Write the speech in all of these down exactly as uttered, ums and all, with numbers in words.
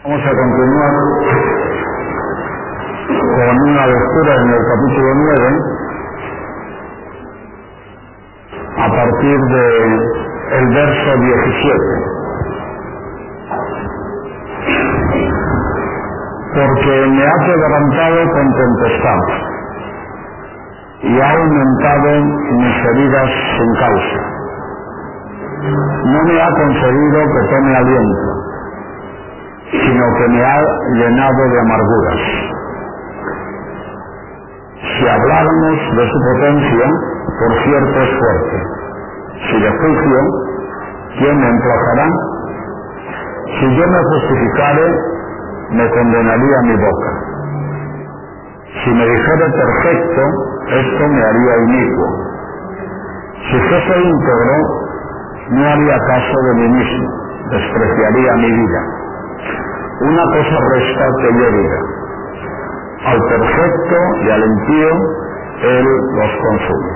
Vamos a continuar con una lectura en el capítulo nueve a partir de el verso diecisiete. Porque me ha quebrantado con tempestad y ha aumentado mis heridas sin causa. No me ha concedido que tome aliento, sino que me ha llenado de amarguras. Si habláramos de su potencia, por cierto es fuerte. Si de juicio, ¿quién me emplazará? Si yo me justificare, me condenaría mi boca. Si me dijere perfecto, esto me haría inicuo. Si fuese íntegro, no haría caso de mí mismo, despreciaría mi vida. Una cosa resta que yo diga: al perfecto y al impío, él los consume.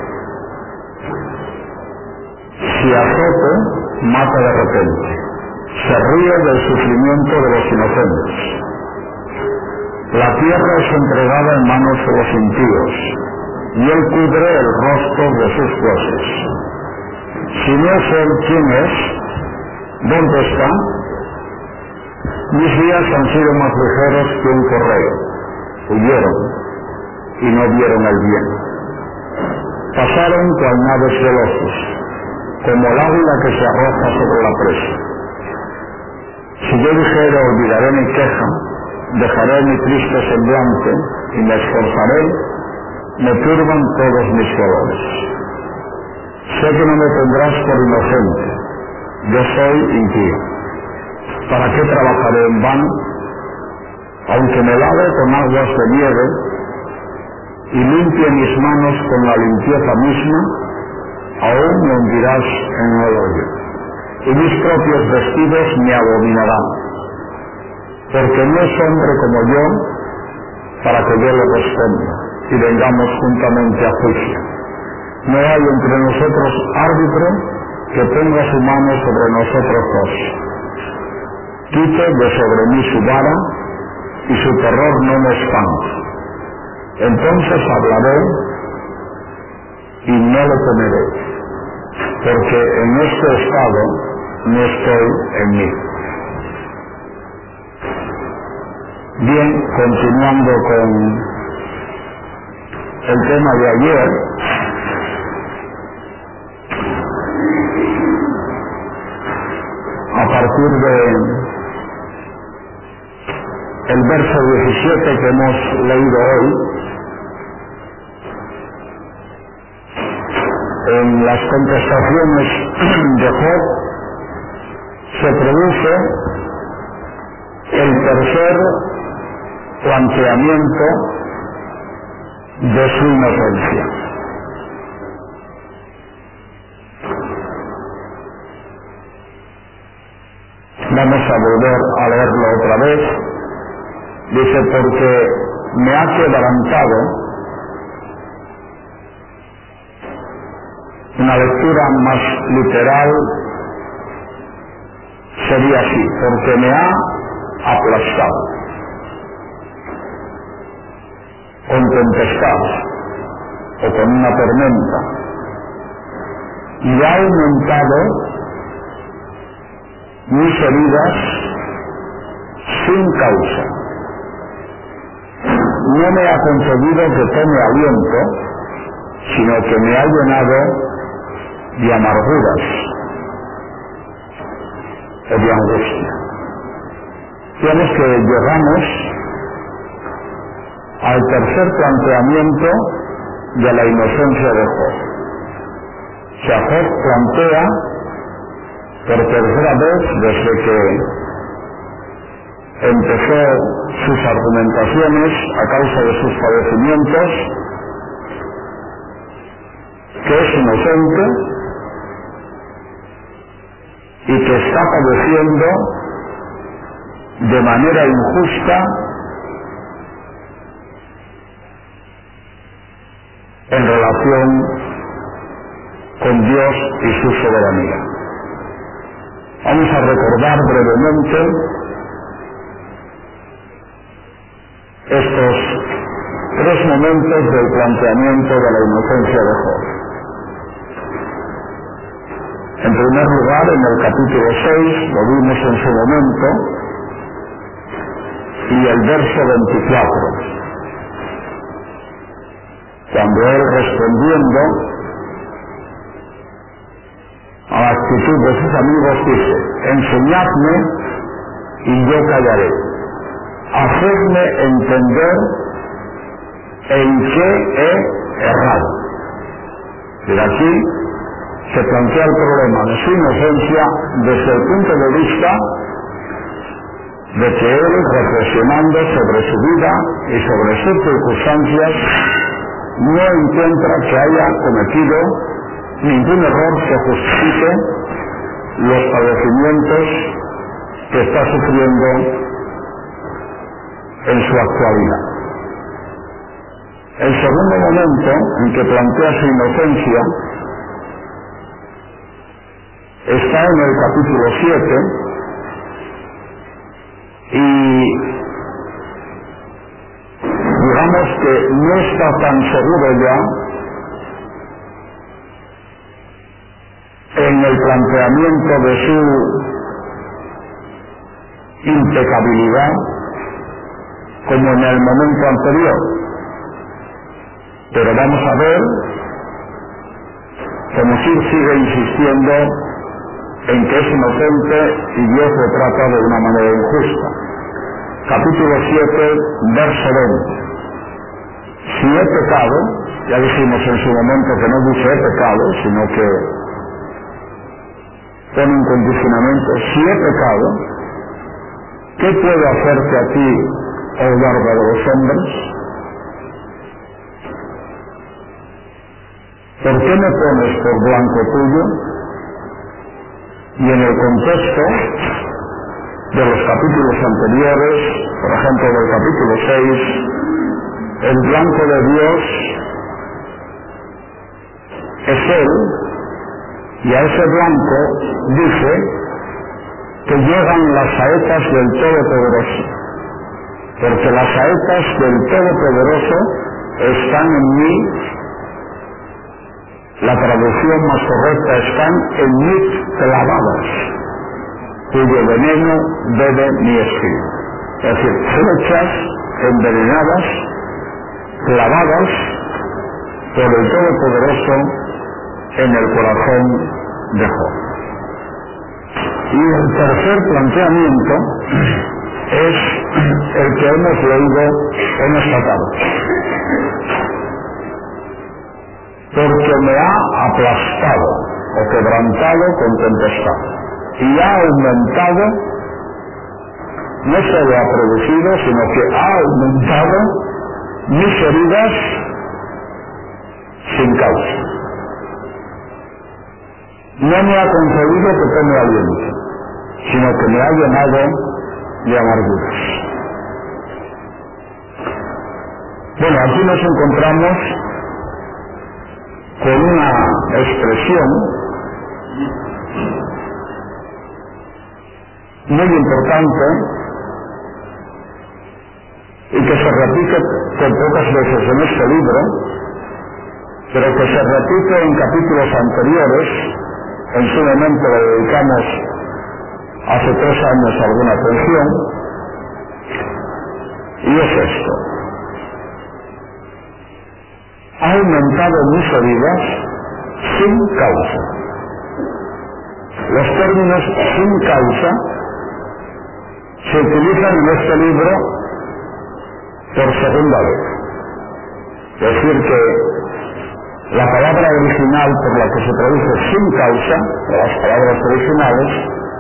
Si azote, mata de repente. Se ríe del sufrimiento de los inocentes. La tierra es entregada en manos de los impíos, y él cubre el rostro de sus jueces. Si no es él, ¿quién es? ¿Dónde está? Mis días han sido más ligeros que un correo. Huyeron y no vieron el bien. Pasaron cual naves veloces, como el águila que se arroja sobre la presa. Si yo dijera, olvidaré mi queja, dejaré mi triste semblante y me esforzaré, me turban todos mis dolores. Sé que no me tendrás por inocente, yo soy impío. ¿Para qué trabajaré en vano? Aunque me lave con aguas de nieve y limpie mis manos con la limpieza misma, aún me hundirás en el hoyo, y mis propios vestidos me abominarán, porque no es hombre como yo para que yo le responda y vengamos juntamente a juicio. No hay entre nosotros árbitro que ponga su mano sobre nosotros dos. Quite de sobre mí su vara y su terror no me espante. Entonces hablaré y no lo temeré, porque en este estado no estoy en mí. Bien, continuando con el tema de ayer, a partir de el verso diecisiete que hemos leído hoy, en las contestaciones de Job se produce el tercer planteamiento de su inocencia. Vamos a volver a leerlo otra vez. Dice: porque me ha quebrantado. Una lectura más literal sería así: porque me ha aplastado con tempestad o con una tormenta, y ha aumentado mis heridas sin causa. No me ha concedido que tome aliento, sino que me ha llenado de amarguras o de angustia. Digamos que llegamos al tercer planteamiento de la inocencia de Job. O sea, Job plantea por tercera vez desde que empezó sus argumentaciones a causa de sus padecimientos, que es inocente y que está padeciendo de manera injusta en relación con Dios y su soberanía. Vamos a recordar brevemente estos tres momentos del planteamiento de la inocencia de Job. En primer lugar, en el capítulo seis, lo vimos en su momento, y el verso veinticuatro, cuando él, respondiendo a la actitud de sus amigos, dice: enseñadme y yo callaré, hacedme entender en qué he errado. Y aquí se plantea el problema de su inocencia desde el punto de vista de que él, reflexionando sobre su vida y sobre sus circunstancias, no encuentra que haya cometido ningún error que justifique los padecimientos que está sufriendo en su actualidad. El segundo momento en que plantea su inocencia está en el capítulo siete, y digamos que no está tan seguro ya en el planteamiento de su impecabilidad como en el momento anterior. Pero vamos a ver cómo Gil sigue insistiendo en que es inocente y Dios lo trata de una manera injusta. Capítulo siete, verso veinte. Si he pecado, ya dijimos en su momento que no dice he pecado, sino que pone un condicionamiento: si he pecado, ¿qué puedo hacerte a ti, oh guarda de los hombres? ¿Por qué me pones por blanco tuyo? Y en el contexto de los capítulos anteriores, por ejemplo del capítulo seis, el blanco de Dios es Él, y a ese blanco dice que llegan las saetas del Todopoderoso, porque las saetas del Todopoderoso están en mí. La traducción más correcta: están en mí clavadas, cuyo veneno bebe mi espíritu. Es decir, flechas envenenadas, clavadas por el Todopoderoso en el corazón de Job. Y el tercer planteamiento es el que hemos leído en esta tarde: porque me ha aplastado o quebrantado con tempestad, y ha aumentado, no solo ha producido, sino que ha aumentado mis heridas sin causa. No me ha concedido que tome aliento, sino que me ha llenado de amarguras. Bueno, aquí nos encontramos con una expresión muy importante y que se repite por pocas veces en este libro, pero que se repite en capítulos anteriores. En su momento le dedicamos hace tres años alguna atención, y es esto: ha aumentado mis heridas sin causa. Los términos sin causa se utilizan en este libro por segunda vez. Es decir, que la palabra original por la que se traduce sin causa, las palabras originales,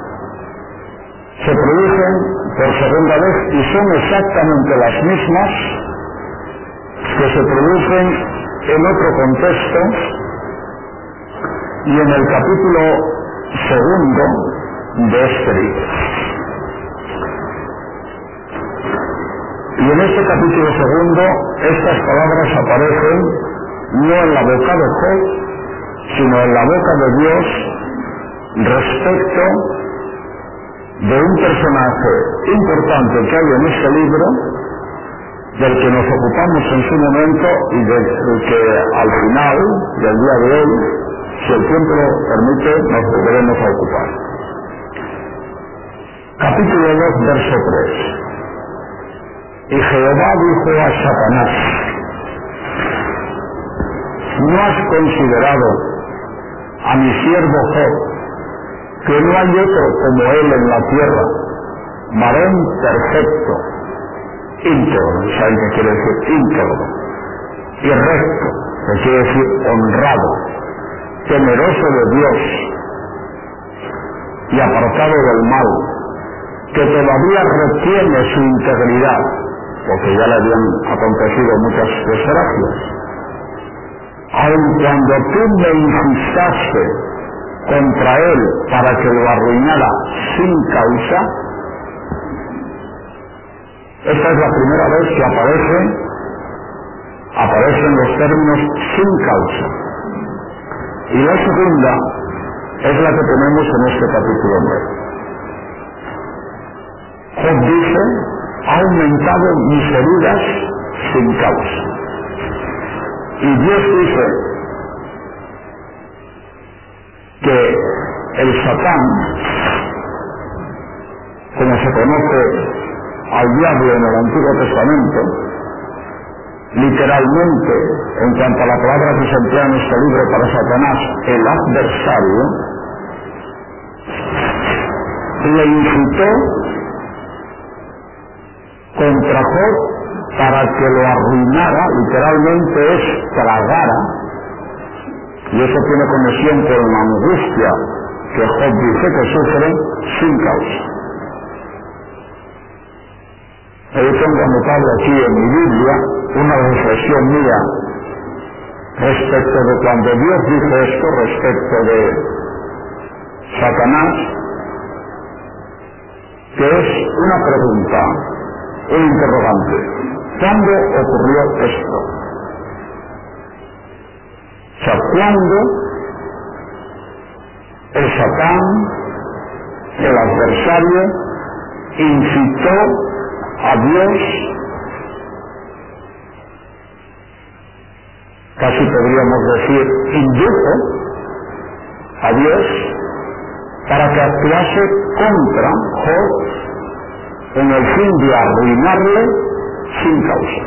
se producen por segunda vez y son exactamente las mismas que se producen en otro contexto y en el capítulo segundo de este libro. Y en este capítulo segundo estas palabras aparecen no en la boca de Job, sino en la boca de Dios respecto de un personaje importante que hay en este libro del que nos ocupamos en su momento y del que al final del día de hoy, si el tiempo lo permite, nos volveremos a ocupar. Capítulo dos, verso tres. Y Jehová dijo a Satanás: ¿no has considerado a mi siervo Job, que no hay otro como él en la tierra, varón perfecto, íntegro, ¿sabes qué quiere decir íntegro? Y recto, que quiere decir honrado, temeroso de Dios y apartado del mal, que todavía retiene su integridad, porque ya le habían acontecido muchas desgracias? Aun cuando tú me insistaste contra él para que lo arruinara sin causa. Esta es la primera vez que aparece, aparecen los términos sin causa. Y la segunda es la que tenemos en este capítulo nueve. Job dice: ha aumentado mis heridas sin causa. Y Dios dice que el Satán, como se conoce al diablo en el Antiguo Testamento, literalmente, en cuanto a la palabra que se emplea en este libro para Satanás, el adversario, le incitó contra Job para que lo arruinara, literalmente es tragara, y eso tiene conexión con la angustia que Job dice que sufre sin causa. Yo tengo anotado aquí en mi Biblia una reflexión mía respecto de cuando Dios dijo esto respecto de Satanás, que es una pregunta, un interrogante. ¿Cuándo ocurrió esto? O sea, ¿cuándo el Satán, el adversario, incitó a Dios, casi podríamos decir, indujo a Dios para que actuase contra Job con el fin de arruinarle sin causa?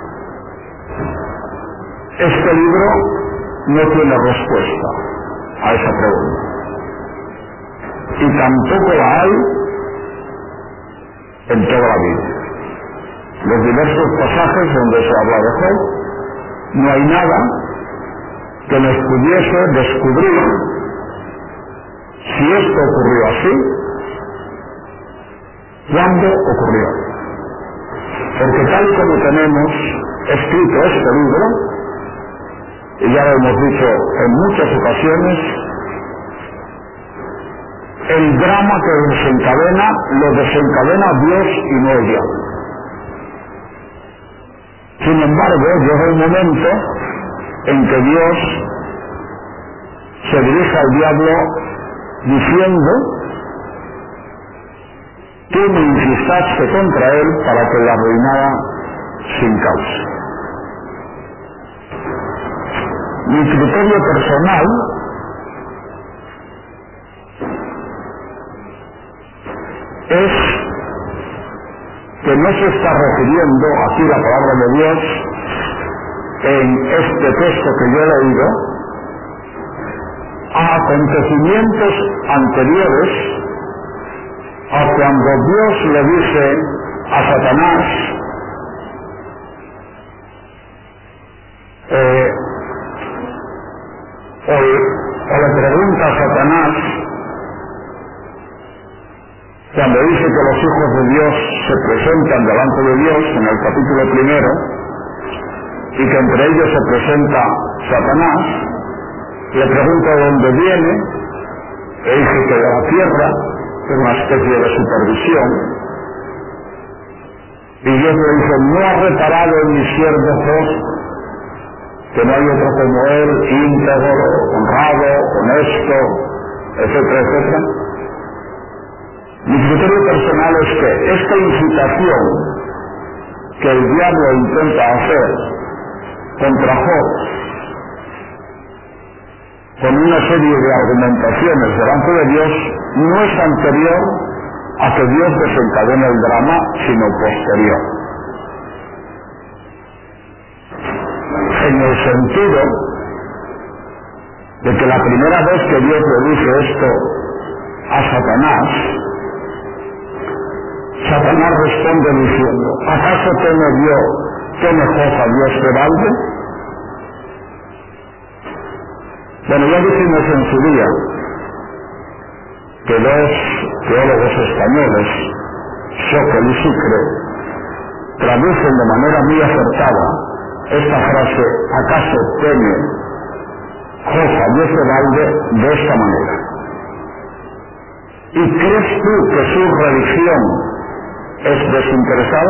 Este libro no tiene respuesta a esa pregunta, y tampoco la hay en toda la Biblia. Los diversos pasajes donde se habla de Job, no hay nada que nos pudiese descubrir si esto ocurrió así, cuándo ocurrió. Porque tal y como tenemos escrito este libro, y ya lo hemos dicho en muchas ocasiones, el drama que desencadena, lo desencadena Dios y no el diablo. Sin embargo, llega un momento en que Dios se dirige al diablo diciendo: tú me insistaste contra él para que la arruinara sin causa. Mi criterio personal es que no se está refiriendo aquí la palabra de Dios en este texto que yo he leído a acontecimientos anteriores a cuando Dios le dice a Satanás, eh, o, o le pregunta a Satanás, cuando dice que los hijos de Dios se presentan delante de Dios en el capítulo primero, y que entre ellos se presenta Satanás, le pregunta de dónde viene, e dice que de la tierra, es una especie de supervisión, y Dios le dice: no ha reparado en mi siervo Job, que no hay otro como él, íntegro, honrado, honesto, etcétera, etcétera. Mi criterio personal es que esta incitación que el diablo intenta hacer contra Job, con una serie de argumentaciones delante de Dios, no es anterior a que Dios desencadene el drama, sino posterior. En el sentido de que la primera vez que Dios le dice esto a Satanás, Satanás responde diciendo: ¿acaso teme Dios, teme Job a Dios de balde? Bueno, ya dijimos en su día que dos teólogos españoles, Schöckel y Sucre, traducen de manera muy acertada esta frase: ¿acaso teme Job a Dios de balde? De esta manera: ¿y crees tú que su religión es desinteresada?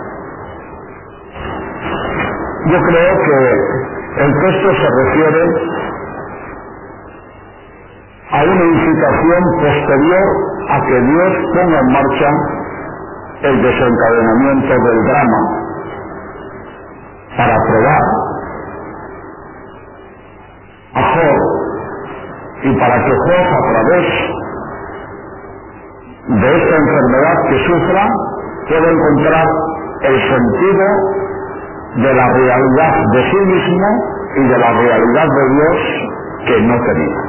Yo creo que el texto se refiere a una incitación posterior a que Dios ponga en marcha el desencadenamiento del drama para probar a Job y para que Job, a través de esta enfermedad que sufra, pueda encontrar el sentido de la realidad de sí mismo y de la realidad de Dios que no tenía.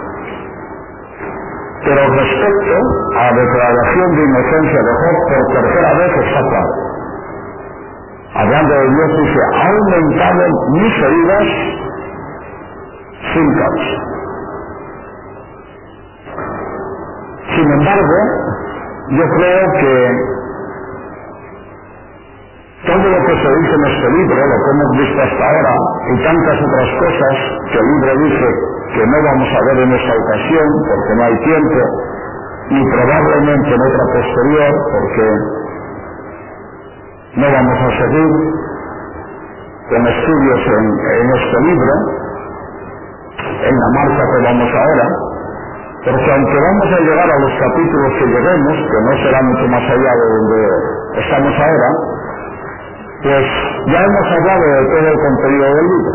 Pero respecto a la declaración de inocencia de Job, por tercera vez está claro. Hablando de Dios, dice: ha aumentado mis heridas sin causa. Sin embargo, yo creo que todo lo que se dice en este libro, lo que hemos visto hasta ahora, y tantas otras cosas que el libro dice que no vamos a ver en esta ocasión porque no hay tiempo, y probablemente en otra posterior porque no vamos a seguir con estudios en, en este libro, en la marcha que vamos ahora, porque aunque vamos a llegar a los capítulos que lleguemos, que no será mucho más allá de donde estamos ahora, pues ya hemos hablado de todo el contenido del libro.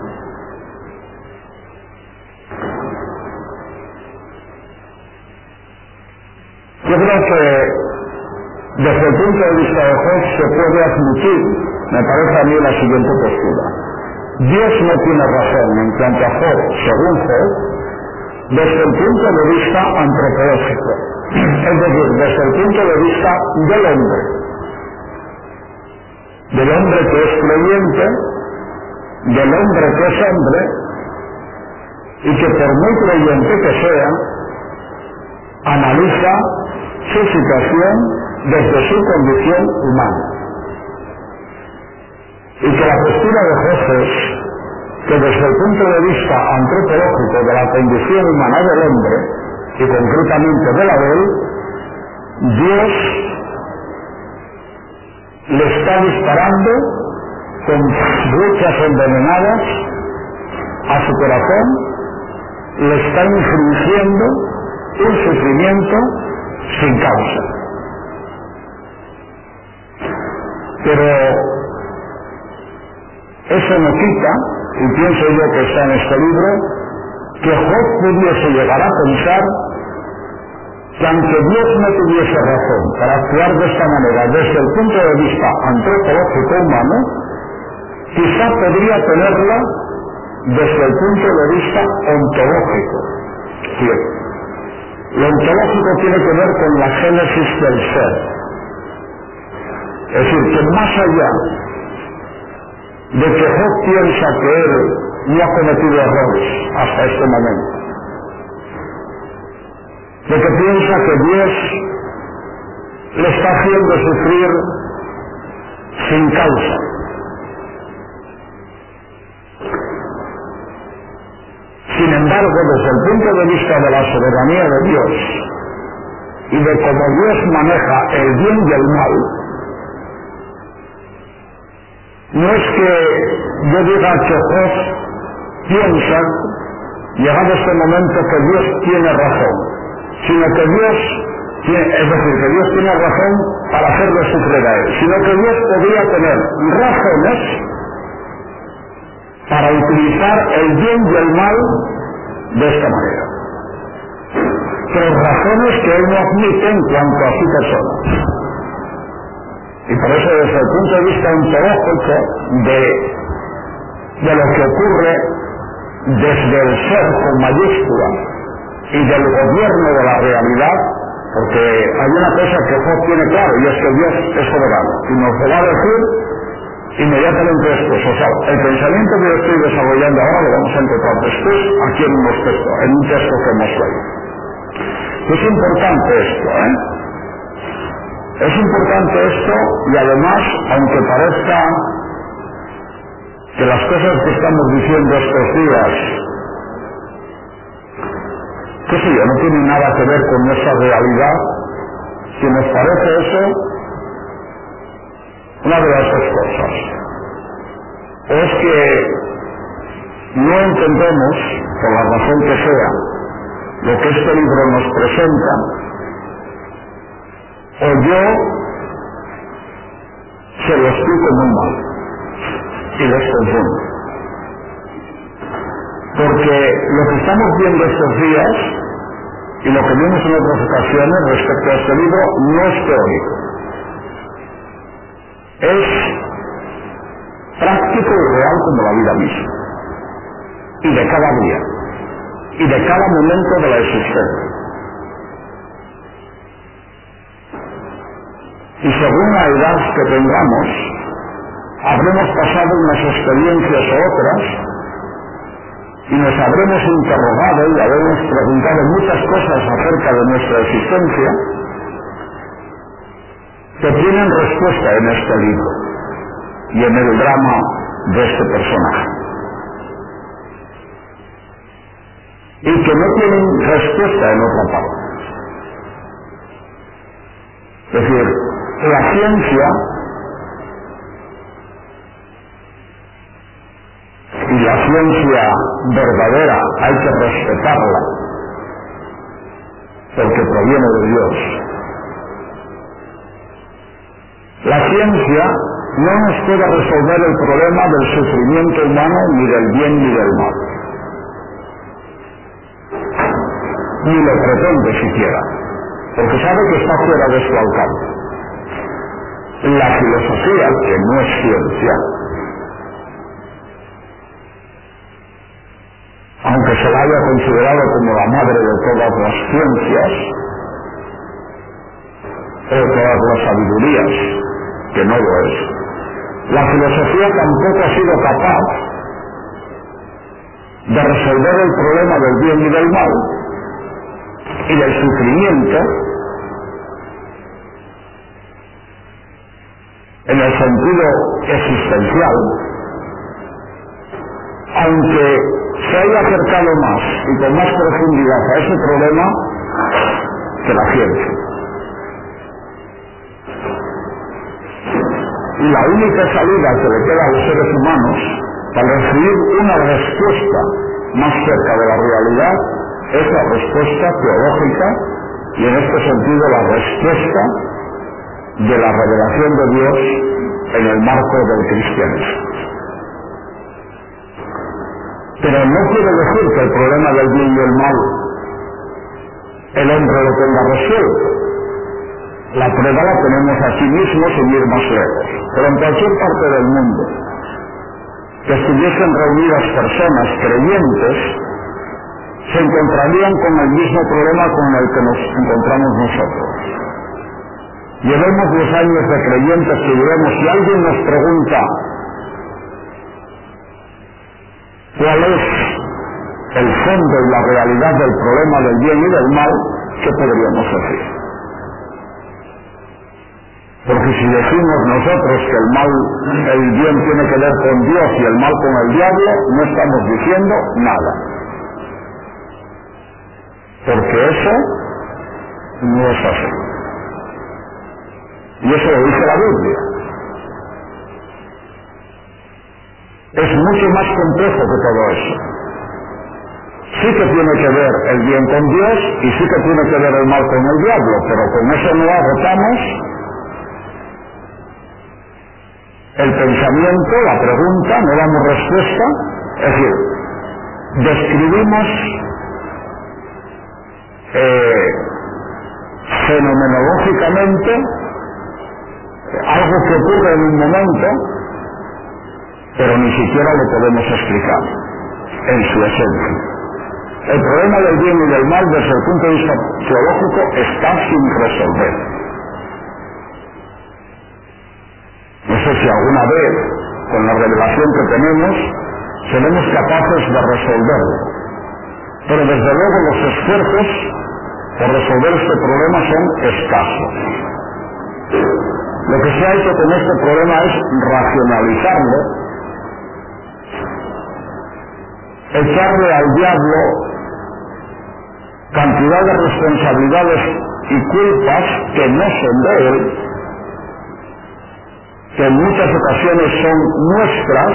Yo creo que desde el punto de vista de Job se puede admitir, me parece a mí, la siguiente postura: Dios no tiene razón en cuanto a Job, según Job, desde el punto de vista antropológico, es decir, desde el punto de vista del hombre, del hombre que es creyente, del hombre que es hombre, y que por muy creyente que sea, analiza su situación desde su condición humana. Y que la postura de Job es que desde el punto de vista antropológico de la condición humana del hombre, y concretamente de la de él, Dios le está disparando con flechas envenenadas a su corazón, le está infringiendo un sufrimiento sin causa. Pero eso no quita, y pienso yo que está en este libro, que Job pudiese llegar a pensar que aunque Dios no tuviese razón para actuar de esta manera desde el punto de vista antropológico humano, quizá podría tenerla desde el punto de vista ontológico. Sí. Lo ontológico tiene que ver con la génesis del ser. Es decir, que más allá de que Job piensa que él no ha cometido errores hasta este momento, de que piensa que Dios le está haciendo sufrir sin causa, sin embargo, desde el punto de vista de la soberanía de Dios y de cómo Dios maneja el bien y el mal, no es que yo diga que Job piensa, llegado este momento, que Dios tiene razón, sino que Dios tiene, es decir, que Dios tiene razón para hacerlo sufrir a él, sino que Dios podría tener razones para utilizar el bien y el mal de esta manera. Pero razones que él no admite en cuanto a su persona. Y por eso, desde el punto de vista ontológico de, de lo que ocurre desde el ser con mayúscula y del gobierno de la realidad, porque hay una cosa que Job tiene claro, y es que Dios es soberano, y nos lo va a decir inmediatamente después. O sea, el pensamiento que yo estoy desarrollando ahora lo vamos a encontrar después aquí en, unos textos, en un texto que hemos leído. Es importante esto, ¿eh? Es importante esto, y además, aunque parezca que las cosas que estamos diciendo estos días, qué sé yo, no tienen nada que ver con nuestra realidad, si nos parece eso, una de las dos cosas. O es que no entendemos, por la razón que sea, lo que este libro nos presenta, o yo se lo explico muy mal y les confundo. Porque lo que estamos viendo estos días y lo que vimos en otras ocasiones respecto a este libro no es teórico, es práctico y real como la vida misma, y de cada día y de cada momento de la existencia. Y según la edad que tengamos, habremos pasado unas experiencias o otras, y nos habremos interrogado y habremos preguntado muchas cosas acerca de nuestra existencia que tienen respuesta en este libro y en el drama de este personaje, y que no tienen respuesta en otra parte. Es decir, la ciencia y la ciencia verdadera hay que respetarla porque proviene de Dios. La ciencia no nos puede resolver el problema del sufrimiento humano, ni del bien ni del mal, ni lo pretende siquiera, porque sabe que está fuera de su alcance. La filosofía, que no es ciencia, aunque se la haya considerado como la madre de todas las ciencias o de todas las sabidurías, que no lo es, la filosofía tampoco ha sido capaz de resolver el problema del bien y del mal y del sufrimiento en el sentido existencial, aunque se haya acercado más y con más profundidad a ese problema que la ciencia. Y la única salida que le queda a los seres humanos para recibir una respuesta más cerca de la realidad es la respuesta teológica, y en este sentido la respuesta de la revelación de Dios en el marco del cristianismo. Pero no quiere decir que el problema del bien y el mal el hombre lo tenga resuelto. La prueba la tenemos aquí mismo sin ir más lejos. Pero en cualquier parte del mundo que estuviesen reunidas personas creyentes, se encontrarían con el mismo problema con el que nos encontramos nosotros. Llevemos los años de creyentes que llevemos, si alguien nos pregunta cuál es el fondo y la realidad del problema del bien y del mal, ¿qué podríamos decir? Porque si decimos nosotros que el mal, el bien tiene que ver con Dios y el mal con el diablo, no estamos diciendo nada. Porque eso no es así. Y eso lo dice la Biblia. Es mucho más complejo que todo eso. Sí que tiene que ver el bien con Dios y sí que tiene que ver el mal con el diablo, pero con eso no agotamos el pensamiento, la pregunta, no damos respuesta, es decir, describimos eh, fenomenológicamente algo que ocurre en un momento, pero ni siquiera lo podemos explicar en su esencia. El problema del bien y del mal desde el punto de vista teológico está sin resolver. No sé si alguna vez, con la revelación que tenemos, seremos capaces de resolverlo. Pero desde luego los esfuerzos por resolver este problema son escasos. Lo que se ha hecho con este problema es racionalizarlo, echarle al diablo cantidad de responsabilidades y culpas que no son de él, que en muchas ocasiones son nuestras,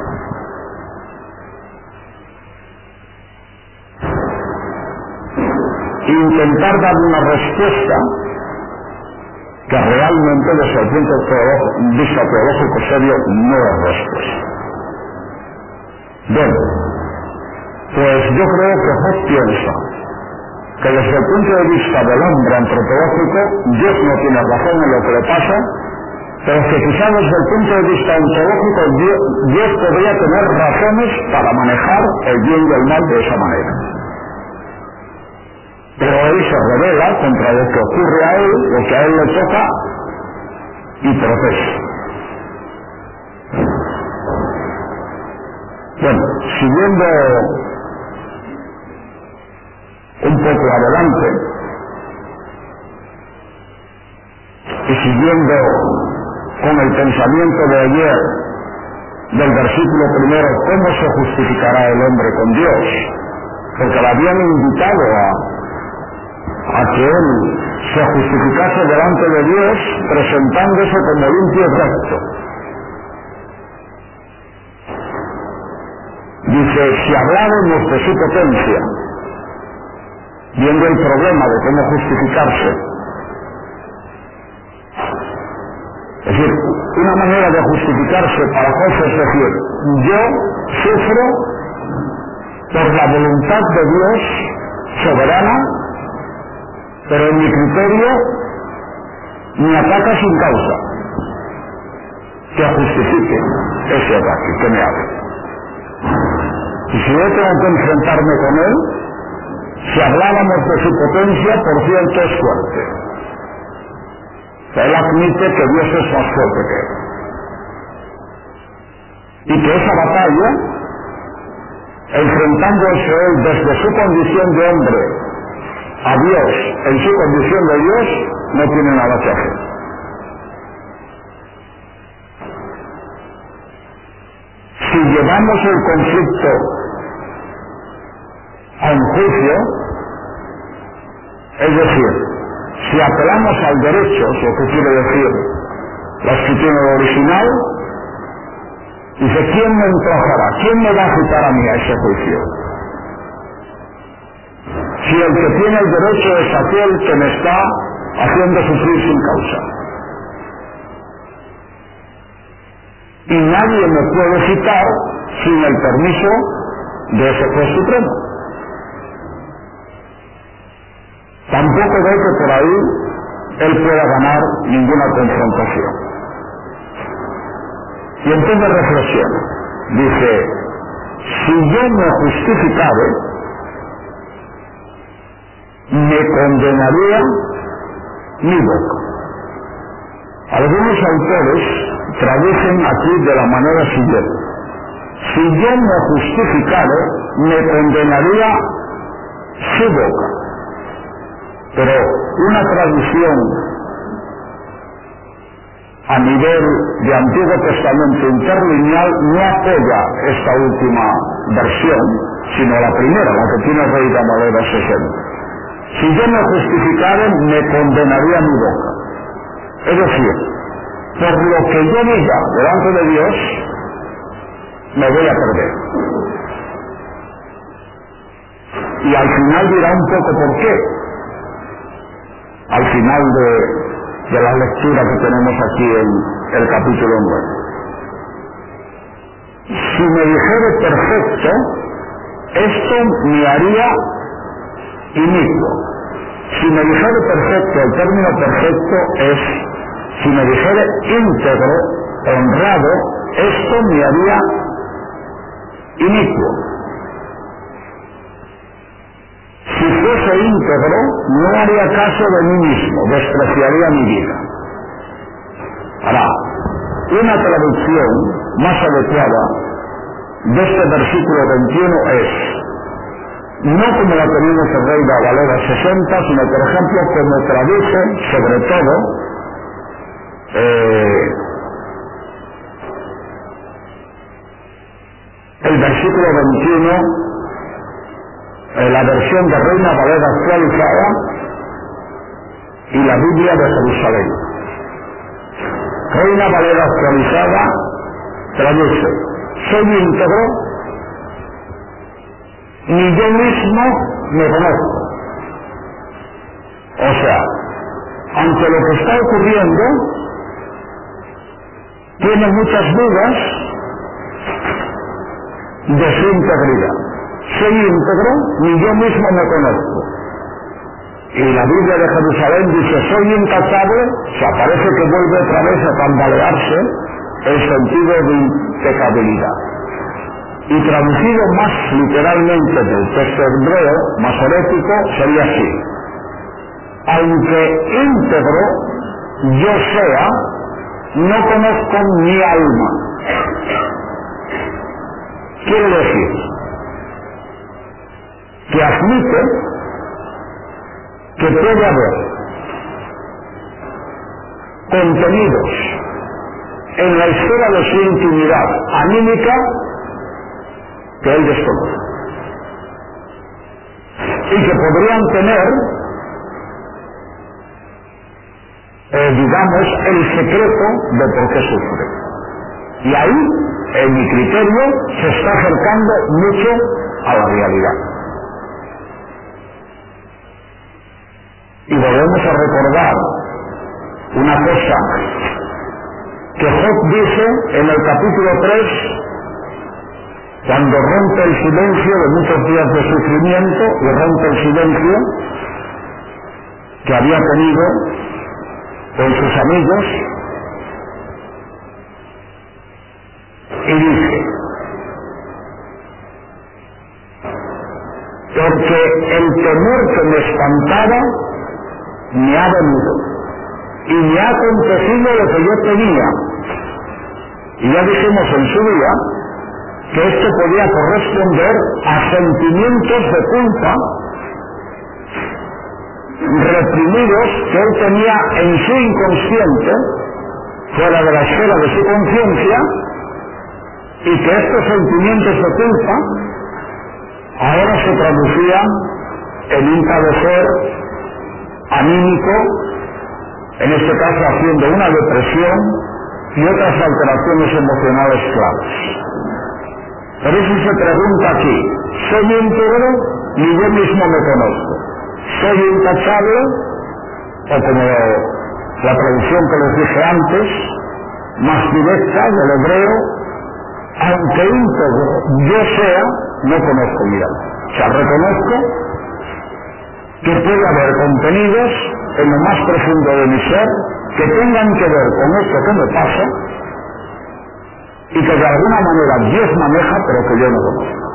e intentar dar una respuesta que realmente desde el punto de vista teológico serio no es respuesta. Bueno, pues yo creo que Hobbes piensa que desde el punto de vista del hombre antropológico Dios no tiene razón en lo que le pasa, pero que quizás desde el punto de vista ontológico Dios, Dios podría tener razones para manejar el bien y el mal de esa manera. Pero él se revela contra lo que ocurre a él, lo que a él le toca, y protesta. Bueno, siguiendo un poco adelante y siguiendo con el pensamiento de ayer del versículo primero, ¿cómo se justificará el hombre con Dios? Porque le habían invitado a a que él se justificase delante de Dios presentándose como limpio y recto. Dice, si habláramos de su potencia, viendo el problema de cómo justificarse, es decir, una manera de justificarse para José es decir, yo sufro por la voluntad de Dios soberana, pero en mi criterio me ataca sin causa. Que justifique ese ataque, que me haga. Y si yo tengo que enfrentarme con él, si habláramos de su potencia, por cierto es fuerte. Él admite que Dios es más fuerte que él. Y que esa batalla, enfrentándose él desde su condición de hombre a Dios en su condición de Dios, no tiene nada que hacer. Si llevamos el conflicto a un juicio, es decir, si apelamos al derecho, lo que quiere decir la escritura original, dice, ¿quién me entrojará? ¿Quién me va a citar a mí a ese juicio? Si el que tiene el derecho es aquel que me está haciendo sufrir sin causa. Y nadie me puede citar sin el permiso de ese juez supremo. Tampoco veo que por ahí él pueda ganar ninguna confrontación. Y entonces reflexiona. Dice, si yo me justificare, me condenaría mi boca. Algunos autores traducen aquí de la manera siguiente: si yo me justificare, me condenaría su boca. Pero una traducción a nivel de Antiguo Testamento interlineal no apoya esta última versión, sino la primera, la que tiene Reina Valera sesenta. Si yo me justificare, me condenaría mi boca. Es decir, por lo que yo diga delante de Dios, me voy a perder. Y al final dirá un poco por qué. Al final de, de la lectura que tenemos aquí en el capítulo nueve. si me dijere perfecto, esto me haría inicuo. Si me dijere perfecto, el término perfecto es, si me dijere íntegro, honrado, esto me haría inicuo. Si fuese íntegro, no haría caso de mí mismo, despreciaría mi vida. Ahora, una traducción más adecuada de este versículo veintiuno es, no como la tenemos en Reina Valera sesenta, sino por ejemplo como traduce, sobre todo, eh, el versículo veintiuno, eh, la versión de Reina Valera actualizada y la Biblia de Jerusalén. Reina Valera actualizada traduce, soy íntegro, ni yo mismo me conozco. O sea, aunque lo que está ocurriendo tiene muchas dudas de su integridad. Soy íntegro, ni yo mismo me conozco. Y la Biblia de Jerusalén dice, soy intachable, o sea, parece que vuelve otra vez a tambalearse el sentido de impecabilidad. Y traducido más literalmente del texto hebreo, masorético, sería así. Aunque íntegro yo sea, no conozco mi alma. Quiere decir que admite que puede haber contenidos en la esfera de su intimidad anímica que él desconoce y que podrían tener, eh, digamos, el secreto de por qué sufre. Y ahí, en mi criterio, se está acercando mucho a la realidad. Y volvemos a recordar una cosa que Job dice en el capítulo tres, cuando rompe el silencio de muchos días de sufrimiento y rompe el silencio que había tenido con sus amigos, y dice, porque el temor que me espantaba me ha venido y me ha acontecido lo que yo tenía. Y ya dijimos en su día que esto podía corresponder a sentimientos de culpa reprimidos que él tenía en su inconsciente, fuera de la esfera de su conciencia, y que estos sentimientos de culpa ahora se traducían en un padecer anímico, en este caso haciendo una depresión y otras alteraciones emocionales claras. Por eso se pregunta aquí, ¿soy íntegro? Ni yo mismo me conozco. ¿Soy intachable? O como la traducción que les dije antes, más directa del hebreo, aunque íntegro yo sea, no conozco mi alma. O sea, reconozco que puede haber contenidos en lo más profundo de mi ser que tengan que ver con esto que me pasa y que de alguna manera Dios maneja, pero que yo no conozco.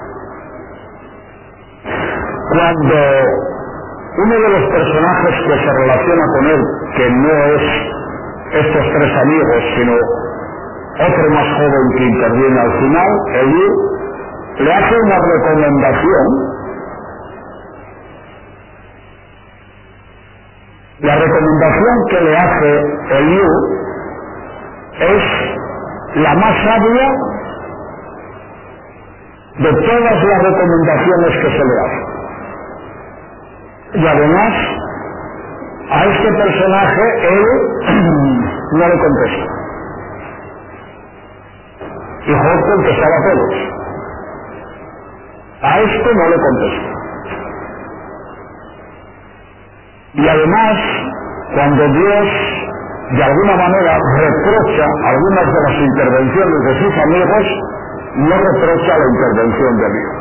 Cuando uno de los personajes que se relaciona con él, que no es estos tres amigos, sino otro más joven que interviene al final, Eliú, le hace una recomendación. La recomendación que le hace Eliú es la más sabia de todas las recomendaciones que se le hacen. Y además, a este personaje él no le contesta. Y Job contestaba a todos. A esto no le contesta. Y además, cuando Dios de alguna manera reprocha algunas de las intervenciones de sus amigos, no reprocha la intervención de Dios.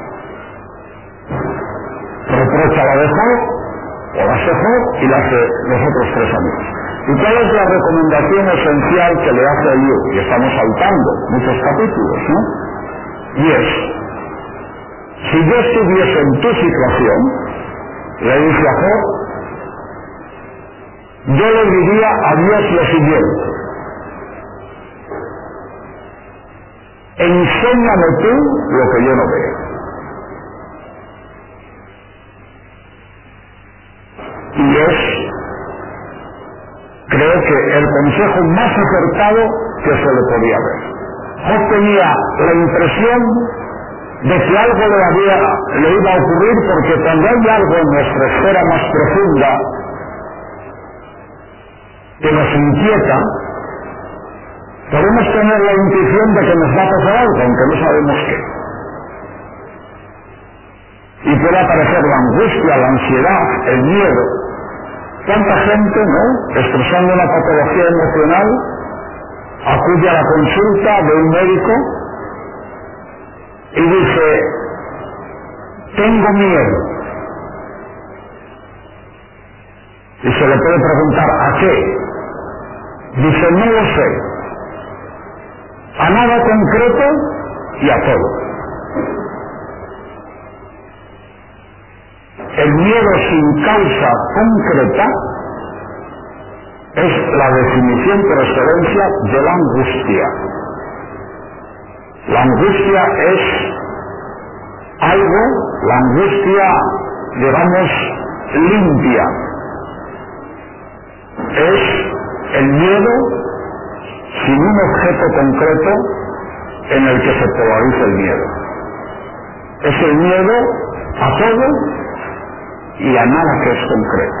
Reprocha la de Job, o la de Job y las de los otros tres amigos. ¿Y cuál es la recomendación esencial que le hace a Eliú? Y estamos saltando muchos capítulos, ¿no? Y es, si yo estuviese en tu situación, le dice a Job, yo le diría a Dios lo siguiente: enséñame tú lo que yo no veo. Y es, creo que el consejo más acertado que se le podía ver. Job tenía la impresión de que algo le, había, le iba a ocurrir, porque cuando hay algo en nuestra esfera más profunda que nos inquieta, podemos tener la intuición de que nos va a pasar algo, aunque no sabemos qué. Y puede aparecer la angustia, la ansiedad, el miedo. ¿Cuánta gente, no, expresando una patología emocional, acude a la consulta de un médico y dice, tengo miedo? Y se le puede preguntar, ¿a qué? Dice, no lo sé. A nada concreto y a todo. El miedo sin causa concreta es la definición por excelencia de la angustia. La angustia es algo, la angustia, digamos, limpia. Es el miedo sin un objeto concreto en el que se polariza el miedo. Es el miedo a todo y a nada que es concreto.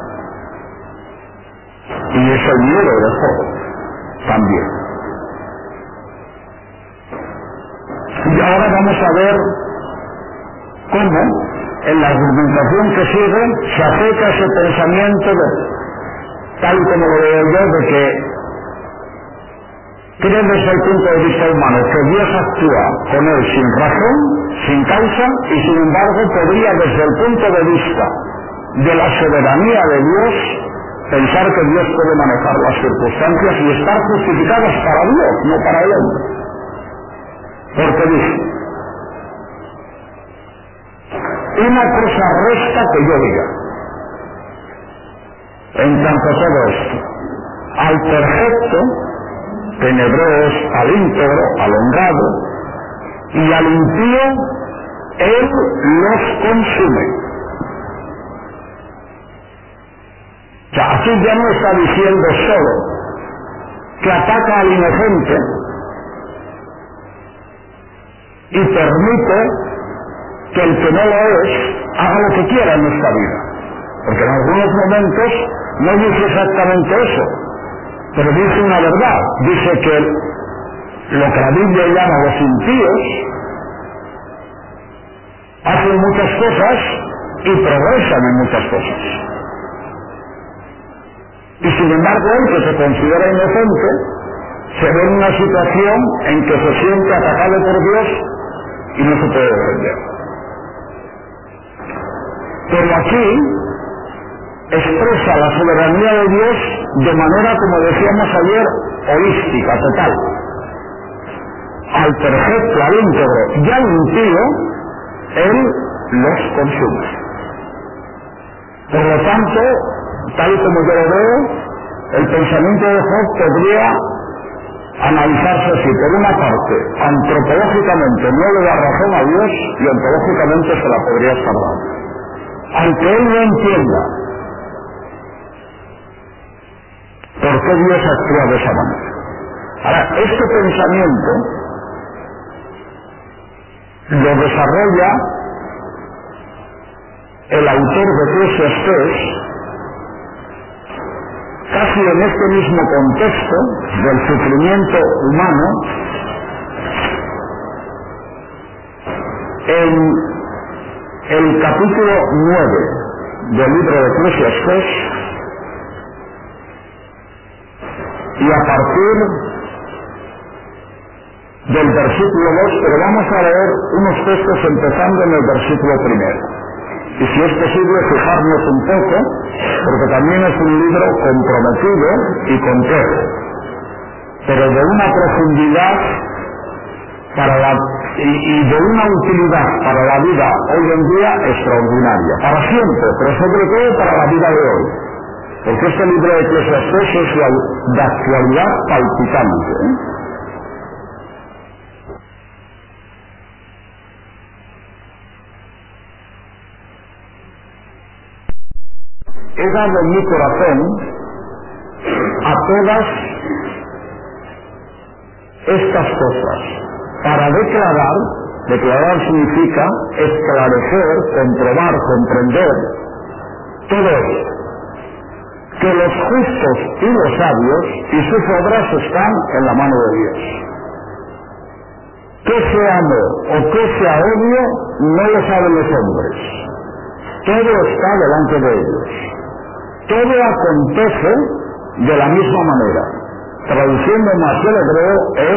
Y es el miedo de todo también. Y ahora vamos a ver cómo en la argumentación que sigue se acerca ese pensamiento de, tal como lo veo yo, de que cree desde el punto de vista humano que Dios actúa con él sin razón, sin causa, y sin embargo podría desde el punto de vista de la soberanía de Dios pensar que Dios puede manejar las circunstancias y estar justificadas para Dios, no para el hombre. Porque dice, una cosa resta que yo diga en cuanto a todo esto: al perfecto, que en hebreo es al íntegro, al honrado, y al impío, él los consume. O sea, aquí ya no está diciendo solo que ataca al inocente y permite que el que no lo es haga lo que quiera en esta vida. Porque en algunos momentos no dice exactamente eso, pero dice una verdad. Dice que lo que la Biblia llama los impíos hacen muchas cosas y progresan en muchas cosas. Y sin embargo, él, que se considera inocente, se ve en una situación en que se siente atacado por Dios y no se puede defender. Pero aquí expresa la soberanía de Dios de manera, como decíamos ayer, holística, total. Al perfecto, al íntegro y al impío, él los consume. Por lo tanto, tal y como yo lo veo, el pensamiento de Job podría analizarse así: por una parte, antropológicamente no le da razón a Dios, y ontológicamente se la podría estar dando. Aunque él no entienda por qué Dios actúa de esa manera. Ahora, este pensamiento lo desarrolla el autor de Eclesiastés casi en este mismo contexto del sufrimiento humano, en el capítulo nueve del libro de Eclesiastés, y a partir del versículo dos, pero vamos a leer unos textos empezando en el versículo primero. Y si es posible fijarnos un poco, porque también es un libro comprometido y complejo, pero de una profundidad para la, y, y de una utilidad para la vida hoy en día extraordinaria, para siempre, pero sobre todo para la vida de hoy. Porque este libro de Eclesiastés es de actualidad palpitante, ¿eh? He dado mi corazón a todas estas cosas para declarar, declarar significa esclarecer, comprobar, comprender todo esto, que los justos y los sabios y sus obras están en la mano de Dios. ¿Qué sea amor o qué sea odio? No lo saben los hombres. Todo está delante de ellos. Todo acontece de la misma manera. Traduciendo más del hebreo es: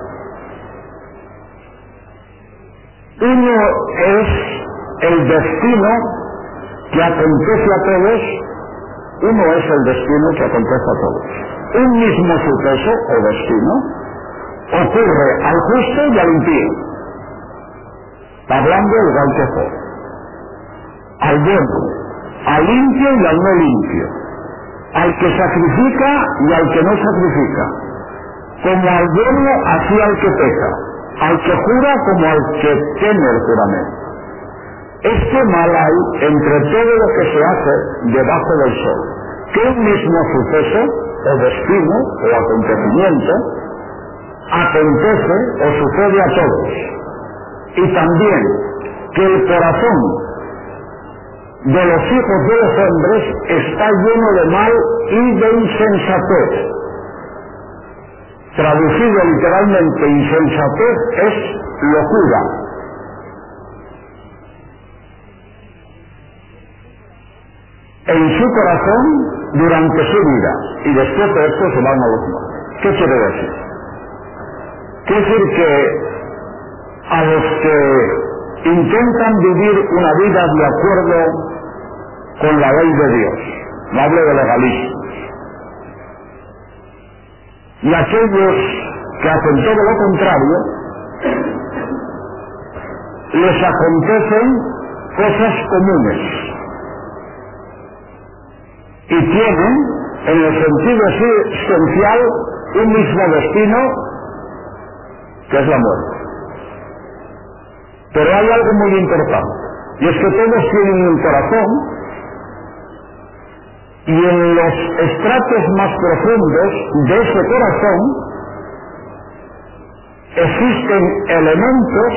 uno es el destino que acontece a todos, uno es el destino que acontece a todos. Un mismo suceso o destino ocurre al justo y al impío, hablando igual que Job, al bueno, al limpio y al no limpio, al que sacrifica y al que no sacrifica, como al bueno así al que peca, al que jura como al que teme el juramento. Este mal hay entre todo lo que se hace debajo del sol, que un mismo suceso o destino o acontecimiento acontece o sucede a todos, y también que el corazón de los hijos de los hombres está lleno de mal y de insensatez. Traducido literalmente, insensatez es locura. En su corazón durante su vida, y después de esto se van a los malos. ¿Qué quiere decir? Quiere decir que a los que intentan vivir una vida de acuerdo con la ley de Dios, no hablo de legalismos, y aquellos que hacen todo lo contrario, les acontecen cosas comunes y tienen, en el sentido esencial, un mismo destino, que es la muerte. Pero hay algo muy importante, y es que todos tienen un corazón, y en los estratos más profundos de ese corazón existen elementos